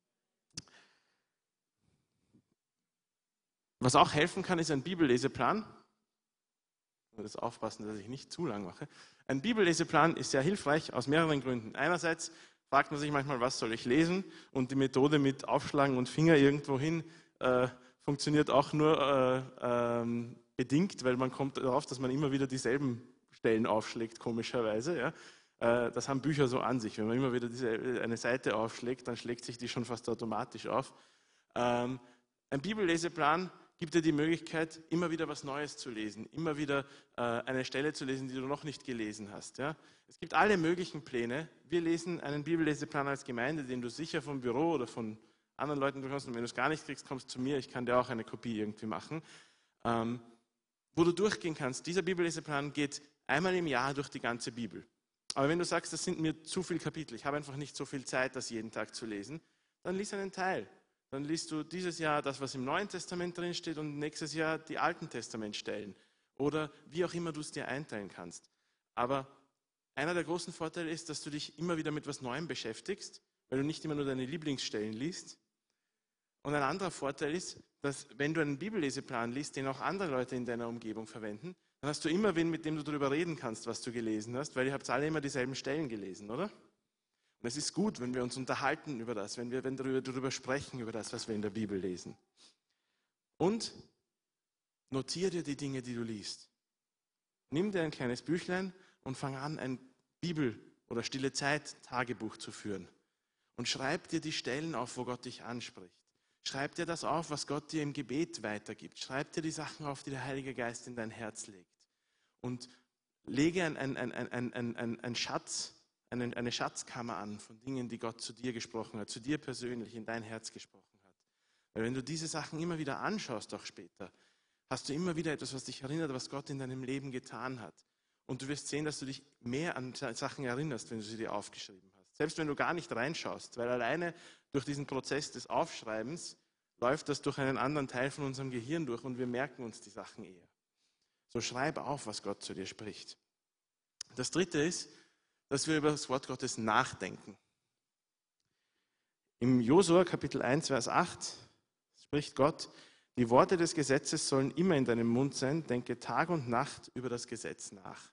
Was auch helfen kann, ist ein Bibelleseplan. Ich muss jetzt aufpassen, dass ich nicht zu lang mache. Ein Bibelleseplan ist sehr hilfreich aus mehreren Gründen. Einerseits fragt man sich manchmal, was soll ich lesen? Und die Methode mit Aufschlagen und Finger irgendwo hin äh, funktioniert auch nur äh, ähm, bedingt, weil man kommt darauf, dass man immer wieder dieselben Stellen aufschlägt, komischerweise. Ja? Äh, das haben Bücher so an sich. Wenn man immer wieder diese, eine Seite aufschlägt, dann schlägt sich die schon fast automatisch auf. Ähm, ein Bibelleseplan gibt dir die Möglichkeit, immer wieder was Neues zu lesen, immer wieder äh, eine Stelle zu lesen, die du noch nicht gelesen hast. Ja? Es gibt alle möglichen Pläne. Wir lesen einen Bibelleseplan als Gemeinde, den du sicher vom Büro oder von anderen Leuten bekommst. Und wenn du es gar nicht kriegst, kommst du zu mir. Ich kann dir auch eine Kopie irgendwie machen. Ähm, wo du durchgehen kannst. Dieser Bibelleseplan geht einmal im Jahr durch die ganze Bibel. Aber wenn du sagst, das sind mir zu viele Kapitel, ich habe einfach nicht so viel Zeit, das jeden Tag zu lesen, dann lies einen Teil. Dann liest du dieses Jahr das, was im Neuen Testament drin steht und nächstes Jahr die Alten Testamentstellen. Oder wie auch immer du es dir einteilen kannst. Aber einer der großen Vorteile ist, dass du dich immer wieder mit etwas Neuem beschäftigst, weil du nicht immer nur deine Lieblingsstellen liest. Und ein anderer Vorteil ist, dass wenn du einen Bibelleseplan liest, den auch andere Leute in deiner Umgebung verwenden, dann hast du immer wen, mit dem du darüber reden kannst, was du gelesen hast, weil ihr habt alle immer dieselben Stellen gelesen, oder? Und es ist gut, wenn wir uns unterhalten über das, wenn wir wenn darüber, darüber sprechen, über das, was wir in der Bibel lesen. Und notiere dir die Dinge, die du liest. Nimm dir ein kleines Büchlein und fang an, ein Bibel- oder stille Zeit-Tagebuch zu führen. Und schreib dir die Stellen auf, wo Gott dich anspricht. Schreib dir das auf, was Gott dir im Gebet weitergibt. Schreib dir die Sachen auf, die der Heilige Geist in dein Herz legt. Und lege ein, ein, ein, ein, ein, ein, ein Schatz, eine, eine Schatzkammer an von Dingen, die Gott zu dir gesprochen hat, zu dir persönlich in dein Herz gesprochen hat. Weil wenn du diese Sachen immer wieder anschaust, auch später, hast du immer wieder etwas, was dich erinnert, was Gott in deinem Leben getan hat. Und du wirst sehen, dass du dich mehr an Sachen erinnerst, wenn du sie dir aufgeschrieben hast. Selbst wenn du gar nicht reinschaust, weil alleine durch diesen Prozess des Aufschreibens läuft das durch einen anderen Teil von unserem Gehirn durch und wir merken uns die Sachen eher. So schreib auf, was Gott zu dir spricht. Das Dritte ist, dass wir über das Wort Gottes nachdenken. Im Josua Kapitel eins, Vers acht spricht Gott: Die Worte des Gesetzes sollen immer in deinem Mund sein, denke Tag und Nacht über das Gesetz nach.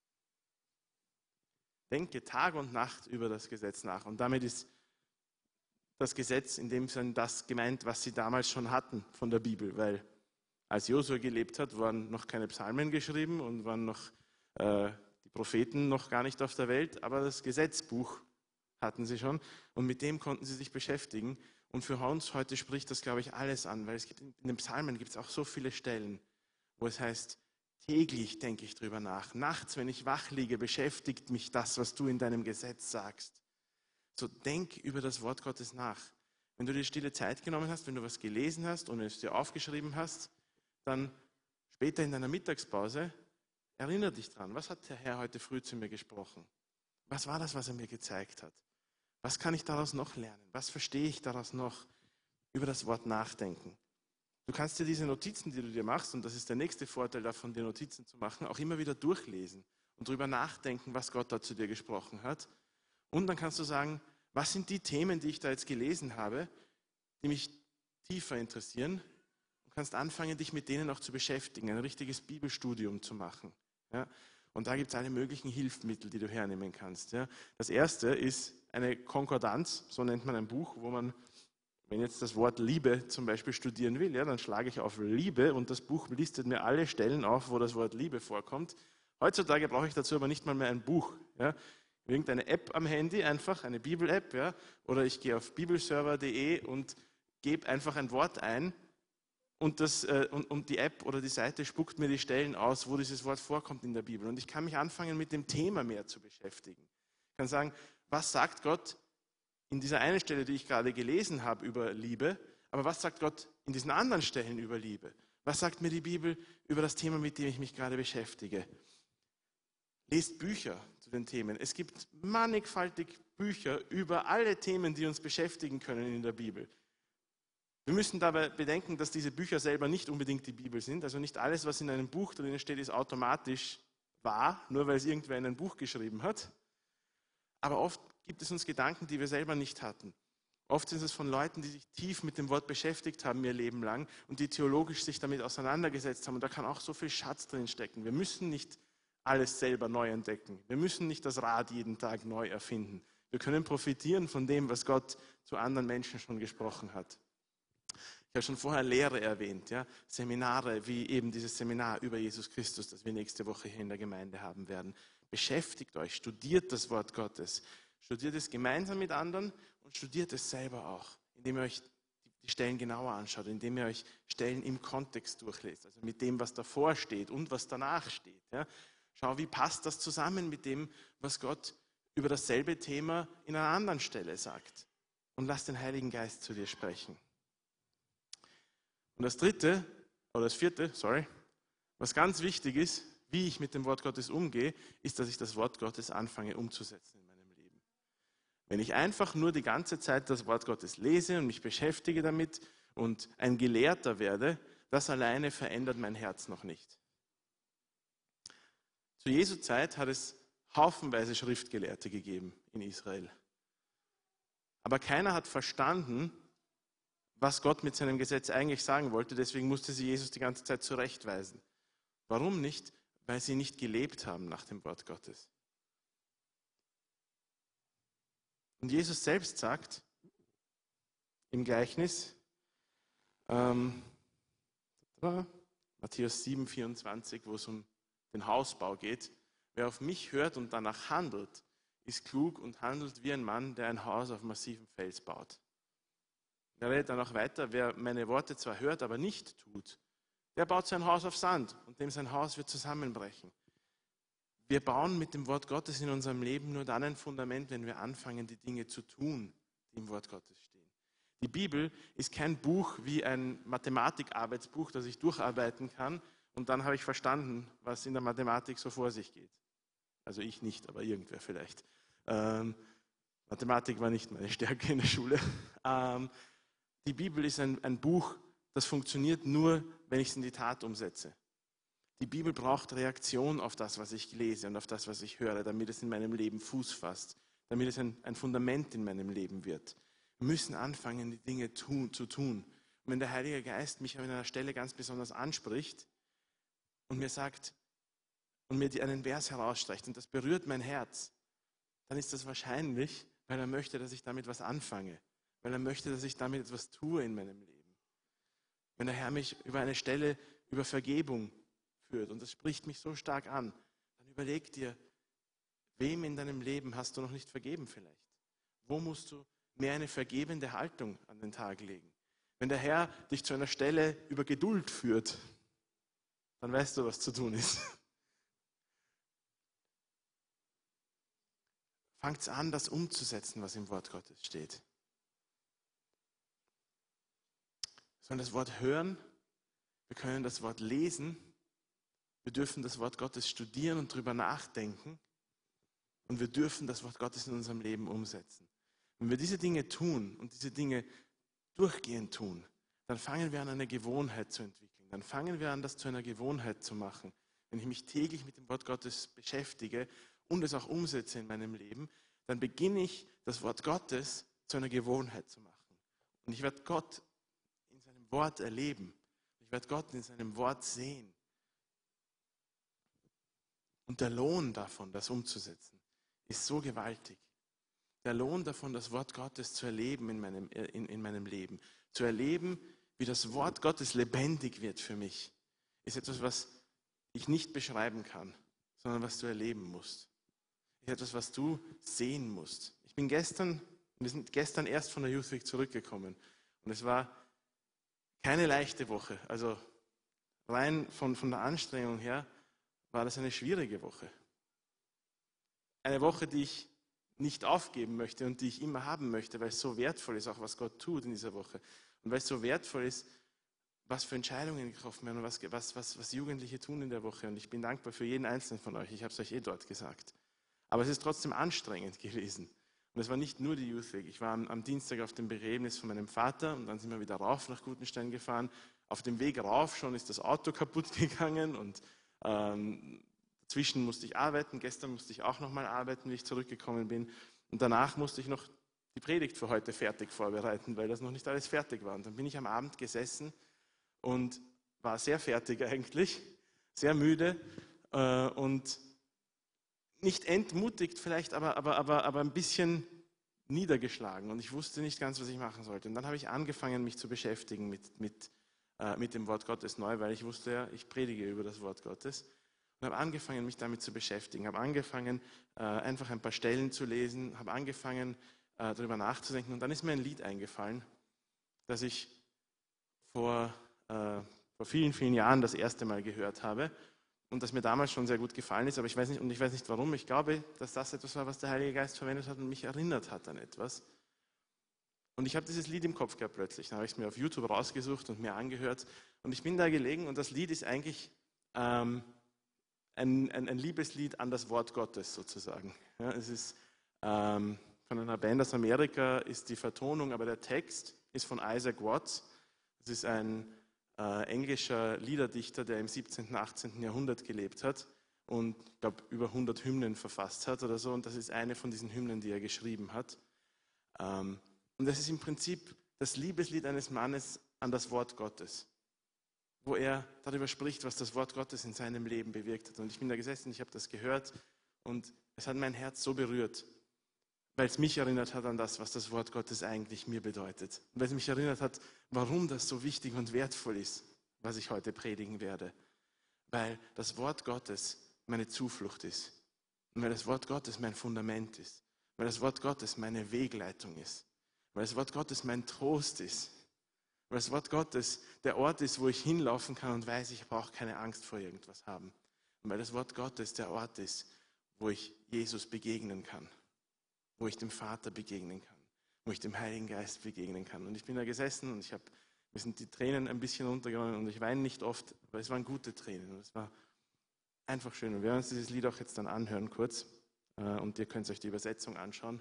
Denke Tag und Nacht über das Gesetz nach. Und damit ist das Gesetz in dem Sinne das gemeint, was sie damals schon hatten von der Bibel, weil als Josua gelebt hat, waren noch keine Psalmen geschrieben und waren noch äh, die Propheten noch gar nicht auf der Welt, aber das Gesetzbuch hatten sie schon und mit dem konnten sie sich beschäftigen. Und für uns heute spricht das, glaube ich, alles an, weil es gibt in den Psalmen gibt es auch so viele Stellen, wo es heißt, täglich denke ich drüber nach. Nachts, wenn ich wach liege, beschäftigt mich das, was du in deinem Gesetz sagst. So denk über das Wort Gottes nach. Wenn du dir stille Zeit genommen hast, wenn du was gelesen hast und wenn du es dir aufgeschrieben hast, dann später in deiner Mittagspause erinnere dich dran. Was hat der Herr heute früh zu mir gesprochen? Was war das, was er mir gezeigt hat? Was kann ich daraus noch lernen? Was verstehe ich daraus noch? Über das Wort nachdenken. Du kannst dir diese Notizen, die du dir machst, und das ist der nächste Vorteil davon, dir Notizen zu machen, auch immer wieder durchlesen und darüber nachdenken, was Gott da zu dir gesprochen hat. Und dann kannst du sagen, was sind die Themen, die ich da jetzt gelesen habe, die mich tiefer interessieren? Du kannst anfangen, dich mit denen auch zu beschäftigen, ein richtiges Bibelstudium zu machen. Ja? Und da gibt es alle möglichen Hilfsmittel, die du hernehmen kannst. Ja? Das erste ist eine Konkordanz, so nennt man ein Buch, wo man, wenn jetzt das Wort Liebe zum Beispiel studieren will, ja, dann schlage ich auf Liebe und das Buch listet mir alle Stellen auf, wo das Wort Liebe vorkommt. Heutzutage brauche ich dazu aber nicht mal mehr ein Buch. Ja? Irgendeine App am Handy, einfach eine Bibel-App, ja? Oder ich gehe auf bibelserver punkt de und gebe einfach ein Wort ein und, das, äh, und, und die App oder die Seite spuckt mir die Stellen aus, wo dieses Wort vorkommt in der Bibel. Und ich kann mich anfangen, mit dem Thema mehr zu beschäftigen. Ich kann sagen, was sagt Gott in dieser einen Stelle, die ich gerade gelesen habe über Liebe, aber was sagt Gott in diesen anderen Stellen über Liebe? Was sagt mir die Bibel über das Thema, mit dem ich mich gerade beschäftige? Lest Bücher zu den Themen. Es gibt mannigfaltig Bücher über alle Themen, die uns beschäftigen können in der Bibel. Wir müssen dabei bedenken, dass diese Bücher selber nicht unbedingt die Bibel sind. Also nicht alles, was in einem Buch drin steht, ist automatisch wahr, nur weil es irgendwer in ein Buch geschrieben hat. Aber oft gibt es uns Gedanken, die wir selber nicht hatten. Oft sind es von Leuten, die sich tief mit dem Wort beschäftigt haben ihr Leben lang und die theologisch sich damit auseinandergesetzt haben. Und da kann auch so viel Schatz drin stecken. Wir müssen nicht alles selber neu entdecken. Wir müssen nicht das Rad jeden Tag neu erfinden. Wir können profitieren von dem, was Gott zu anderen Menschen schon gesprochen hat. Ich habe schon vorher Lehre erwähnt, ja? Seminare wie eben dieses Seminar über Jesus Christus, das wir nächste Woche hier in der Gemeinde haben werden. Beschäftigt euch, studiert das Wort Gottes, studiert es gemeinsam mit anderen und studiert es selber auch, indem ihr euch die Stellen genauer anschaut, indem ihr euch Stellen im Kontext durchlest, also mit dem, was davor steht und was danach steht. Ja? Schau, wie passt das zusammen mit dem, was Gott über dasselbe Thema in einer anderen Stelle sagt. Und lass den Heiligen Geist zu dir sprechen. Und das dritte, oder das vierte, sorry, was ganz wichtig ist, wie ich mit dem Wort Gottes umgehe, ist, dass ich das Wort Gottes anfange umzusetzen in meinem Leben. Wenn ich einfach nur die ganze Zeit das Wort Gottes lese und mich beschäftige damit und ein Gelehrter werde, das alleine verändert mein Herz noch nicht. Zu Jesu Zeit hat es haufenweise Schriftgelehrte gegeben in Israel. Aber keiner hat verstanden, was Gott mit seinem Gesetz eigentlich sagen wollte. Deswegen musste sie Jesus die ganze Zeit zurechtweisen. Warum nicht? Weil sie nicht gelebt haben nach dem Wort Gottes. Und Jesus selbst sagt im Gleichnis, ähm, Matthäus sieben, vierundzwanzig, wo es um den Hausbau geht, wer auf mich hört und danach handelt, ist klug und handelt wie ein Mann, der ein Haus auf massivem Fels baut. Er redet dann auch weiter, wer meine Worte zwar hört, aber nicht tut, der baut sein Haus auf Sand und dem sein Haus wird zusammenbrechen. Wir bauen mit dem Wort Gottes in unserem Leben nur dann ein Fundament, wenn wir anfangen, die Dinge zu tun, die im Wort Gottes stehen. Die Bibel ist kein Buch wie ein Mathematikarbeitsbuch, das ich durcharbeiten kann und dann habe ich verstanden, was in der Mathematik so vor sich geht. Also ich nicht, aber irgendwer vielleicht. Ähm, Mathematik war nicht meine Stärke in der Schule. Ähm, die Bibel ist ein, ein Buch, das funktioniert nur, wenn ich es in die Tat umsetze. Die Bibel braucht Reaktion auf das, was ich lese und auf das, was ich höre, damit es in meinem Leben Fuß fasst, damit es ein, ein Fundament in meinem Leben wird. Wir müssen anfangen, die Dinge tun, zu tun. Und wenn der Heilige Geist mich an einer Stelle ganz besonders anspricht und mir sagt und mir einen Vers herausstreicht und das berührt mein Herz, dann ist das wahrscheinlich, weil er möchte, dass ich damit was anfange, weil er möchte, dass ich damit etwas tue in meinem Leben. Wenn der Herr mich über eine Stelle, über Vergebung führt und das spricht mich so stark an, dann überleg dir, wem in deinem Leben hast du noch nicht vergeben vielleicht? Wo musst du mehr eine vergebende Haltung an den Tag legen? Wenn der Herr dich zu einer Stelle über Geduld führt, dann weißt du, was zu tun ist. Fangt an, das umzusetzen, was im Wort Gottes steht. Wir sollen das Wort hören, wir können das Wort lesen, wir dürfen das Wort Gottes studieren und darüber nachdenken und wir dürfen das Wort Gottes in unserem Leben umsetzen. Wenn wir diese Dinge tun und diese Dinge durchgehend tun, dann fangen wir an, eine Gewohnheit zu entwickeln. Dann fangen wir an, das zu einer Gewohnheit zu machen. Wenn ich mich täglich mit dem Wort Gottes beschäftige und es auch umsetze in meinem Leben, dann beginne ich, das Wort Gottes zu einer Gewohnheit zu machen. Und ich werde Gott in seinem Wort erleben. Ich werde Gott in seinem Wort sehen. Und der Lohn davon, das umzusetzen, ist so gewaltig. Der Lohn davon, das Wort Gottes zu erleben in meinem, in, in meinem Leben, zu erleben, wie das Wort Gottes lebendig wird für mich, ist etwas, was ich nicht beschreiben kann, sondern was du erleben musst. Ist etwas, was du sehen musst. Ich bin gestern, wir sind gestern erst von der Youth Week zurückgekommen und es war keine leichte Woche. Also rein von, von der Anstrengung her war das eine schwierige Woche. Eine Woche, die ich nicht aufgeben möchte und die ich immer haben möchte, weil es so wertvoll ist, auch was Gott tut in dieser Woche. Und weil es so wertvoll ist, was für Entscheidungen getroffen werden und was, was, was, was Jugendliche tun in der Woche. Und ich bin dankbar für jeden Einzelnen von euch. Ich habe es euch eh dort gesagt. Aber es ist trotzdem anstrengend gewesen. Und es war nicht nur die Youth Week. Ich war am, am Dienstag auf dem Begräbnis von meinem Vater und dann sind wir wieder rauf nach Gutenstein gefahren. Auf dem Weg rauf schon ist das Auto kaputt gegangen und ähm, dazwischen musste ich arbeiten. Gestern musste ich auch nochmal arbeiten, wie ich zurückgekommen bin. Und danach musste ich noch die Predigt für heute fertig vorbereiten, weil das noch nicht alles fertig war. Und dann bin ich am Abend gesessen und war sehr fertig eigentlich, sehr müde äh, und nicht entmutigt vielleicht, aber, aber, aber, aber ein bisschen niedergeschlagen. Und ich wusste nicht ganz, was ich machen sollte. Und dann habe ich angefangen, mich zu beschäftigen mit, mit, äh, mit dem Wort Gottes neu, weil ich wusste ja, ich predige über das Wort Gottes. Und habe angefangen, mich damit zu beschäftigen. Habe angefangen, äh, einfach ein paar Stellen zu lesen. Habe angefangen, äh, darüber nachzudenken. Und dann ist mir ein Lied eingefallen, das ich vor, äh, vor vielen, vielen Jahren das erste Mal gehört habe. Und das mir damals schon sehr gut gefallen ist, aber ich weiß nicht, und ich weiß nicht warum. Ich glaube, dass das etwas war, was der Heilige Geist verwendet hat und mich erinnert hat an etwas. Und ich habe dieses Lied im Kopf gehabt plötzlich. Dann habe ich es mir auf YouTube rausgesucht und mir angehört. Und ich bin da gelegen und das Lied ist eigentlich ähm, ein, ein, ein Liebeslied an das Wort Gottes sozusagen. Ja, es ist ähm, von einer Band aus Amerika, ist die Vertonung, aber der Text ist von Isaac Watts. Das ist ein Äh, englischer Liederdichter, der im siebzehnten, achtzehnten Jahrhundert gelebt hat und, ich glaube, über hundert Hymnen verfasst hat oder so. Und das ist eine von diesen Hymnen, die er geschrieben hat. Ähm, und das ist im Prinzip das Liebeslied eines Mannes an das Wort Gottes, wo er darüber spricht, was das Wort Gottes in seinem Leben bewirkt hat. Und ich bin da gesessen, ich habe das gehört und es hat mein Herz so berührt, weil es mich erinnert hat an das, was das Wort Gottes eigentlich mir bedeutet. Und weil es mich erinnert hat, warum das so wichtig und wertvoll ist, was ich heute predigen werde. Weil das Wort Gottes meine Zuflucht ist. Und weil das Wort Gottes mein Fundament ist. Weil das Wort Gottes meine Wegleitung ist. Weil das Wort Gottes mein Trost ist. Weil das Wort Gottes der Ort ist, wo ich hinlaufen kann und weiß, ich brauche keine Angst vor irgendwas haben. Und weil das Wort Gottes der Ort ist, wo ich Jesus begegnen kann. Wo ich dem Vater begegnen kann. Wo ich dem Heiligen Geist begegnen kann. Und ich bin da gesessen und ich habe, mir sind die Tränen ein bisschen runtergegangen und ich weine nicht oft, aber es waren gute Tränen. Und es war einfach schön. Und wir werden uns dieses Lied auch jetzt dann anhören kurz. Und ihr könnt euch die Übersetzung anschauen.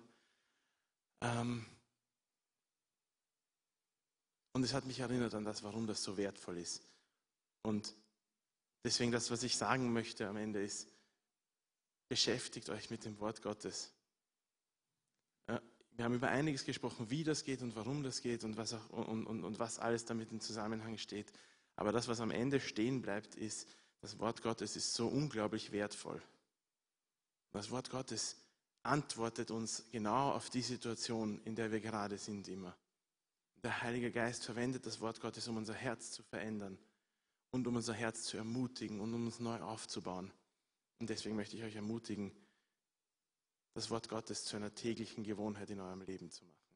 Und es hat mich erinnert an das, warum das so wertvoll ist. Und deswegen das, was ich sagen möchte am Ende ist, beschäftigt euch mit dem Wort Gottes. Wir haben über einiges gesprochen, wie das geht und warum das geht und was, auch, und, und, und was alles damit in Zusammenhang steht. Aber das, was am Ende stehen bleibt, ist, das Wort Gottes ist so unglaublich wertvoll. Das Wort Gottes antwortet uns genau auf die Situation, in der wir gerade sind immer. Der Heilige Geist verwendet das Wort Gottes, um unser Herz zu verändern und um unser Herz zu ermutigen und um uns neu aufzubauen. Und deswegen möchte ich euch ermutigen, das Wort Gottes zu einer täglichen Gewohnheit in eurem Leben zu machen.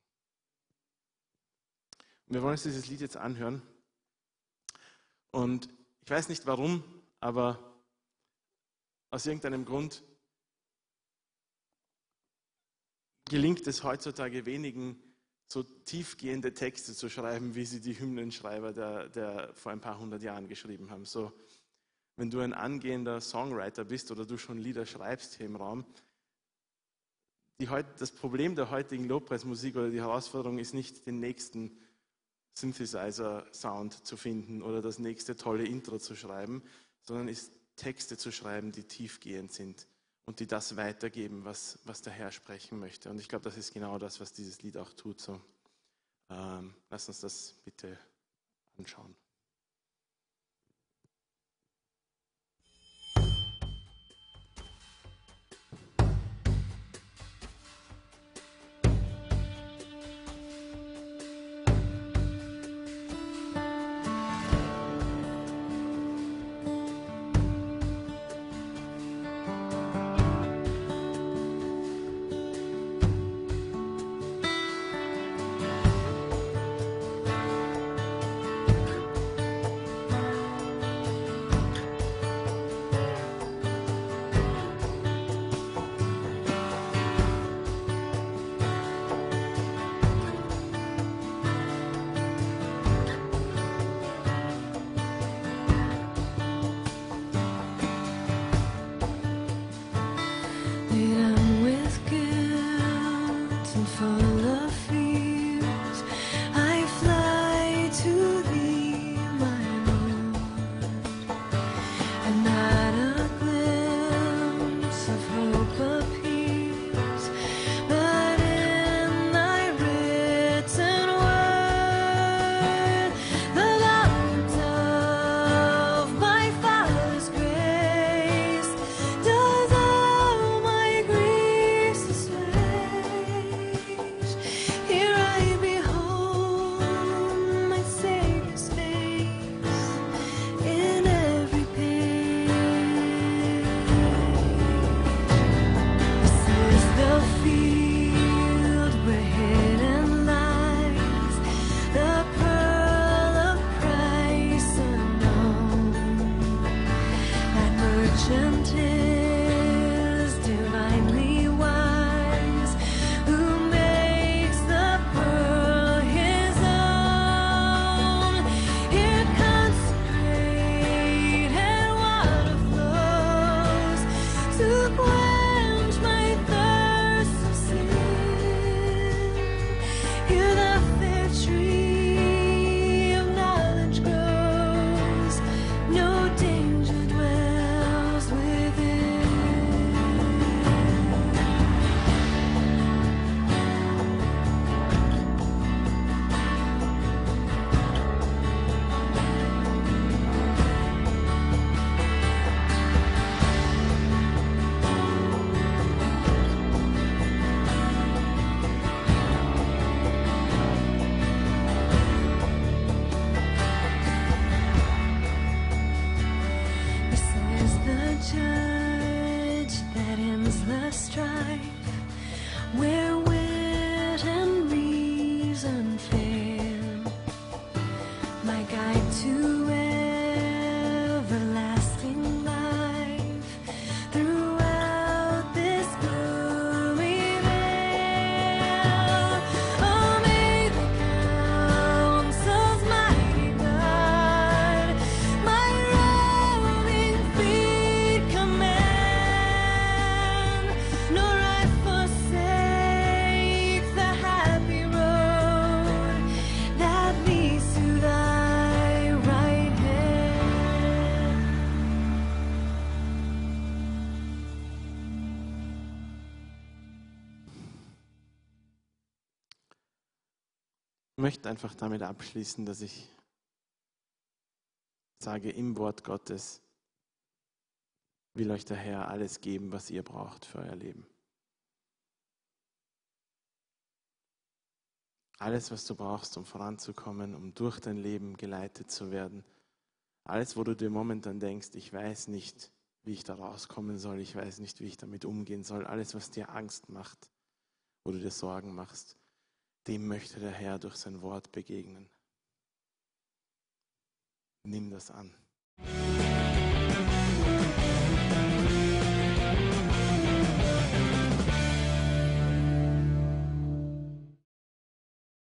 Und wir wollen uns dieses Lied jetzt anhören. Und ich weiß nicht warum, aber aus irgendeinem Grund gelingt es heutzutage wenigen, so tiefgehende Texte zu schreiben, wie sie die Hymnenschreiber der, der vor ein paar hundert Jahren geschrieben haben. So, wenn du ein angehender Songwriter bist oder du schon Lieder schreibst hier im Raum, die, das Problem der heutigen Lobpreismusik oder die Herausforderung ist nicht, den nächsten Synthesizer-Sound zu finden oder das nächste tolle Intro zu schreiben, sondern ist Texte zu schreiben, die tiefgehend sind und die das weitergeben, was, was der Herr sprechen möchte. Und ich glaube, das ist genau das, was dieses Lied auch tut. So, ähm, lass uns das bitte anschauen. where wit and reason fail, my guide to everlasting life throughout this gloomy vale. Oh, may the counsels mighty guide my roving feet command, nor I forsake the happy road that leads to thy right hand. Ich möchte einfach damit abschließen, dass ich sage, im Wort Gottes will euch der Herr alles geben, was ihr braucht für euer Leben. Alles, was du brauchst, um voranzukommen, um durch dein Leben geleitet zu werden. Alles, wo du dir momentan denkst, ich weiß nicht, wie ich da rauskommen soll, ich weiß nicht, wie ich damit umgehen soll. Alles, was dir Angst macht, wo du dir Sorgen machst, dem möchte der Herr durch sein Wort begegnen. Nimm das an.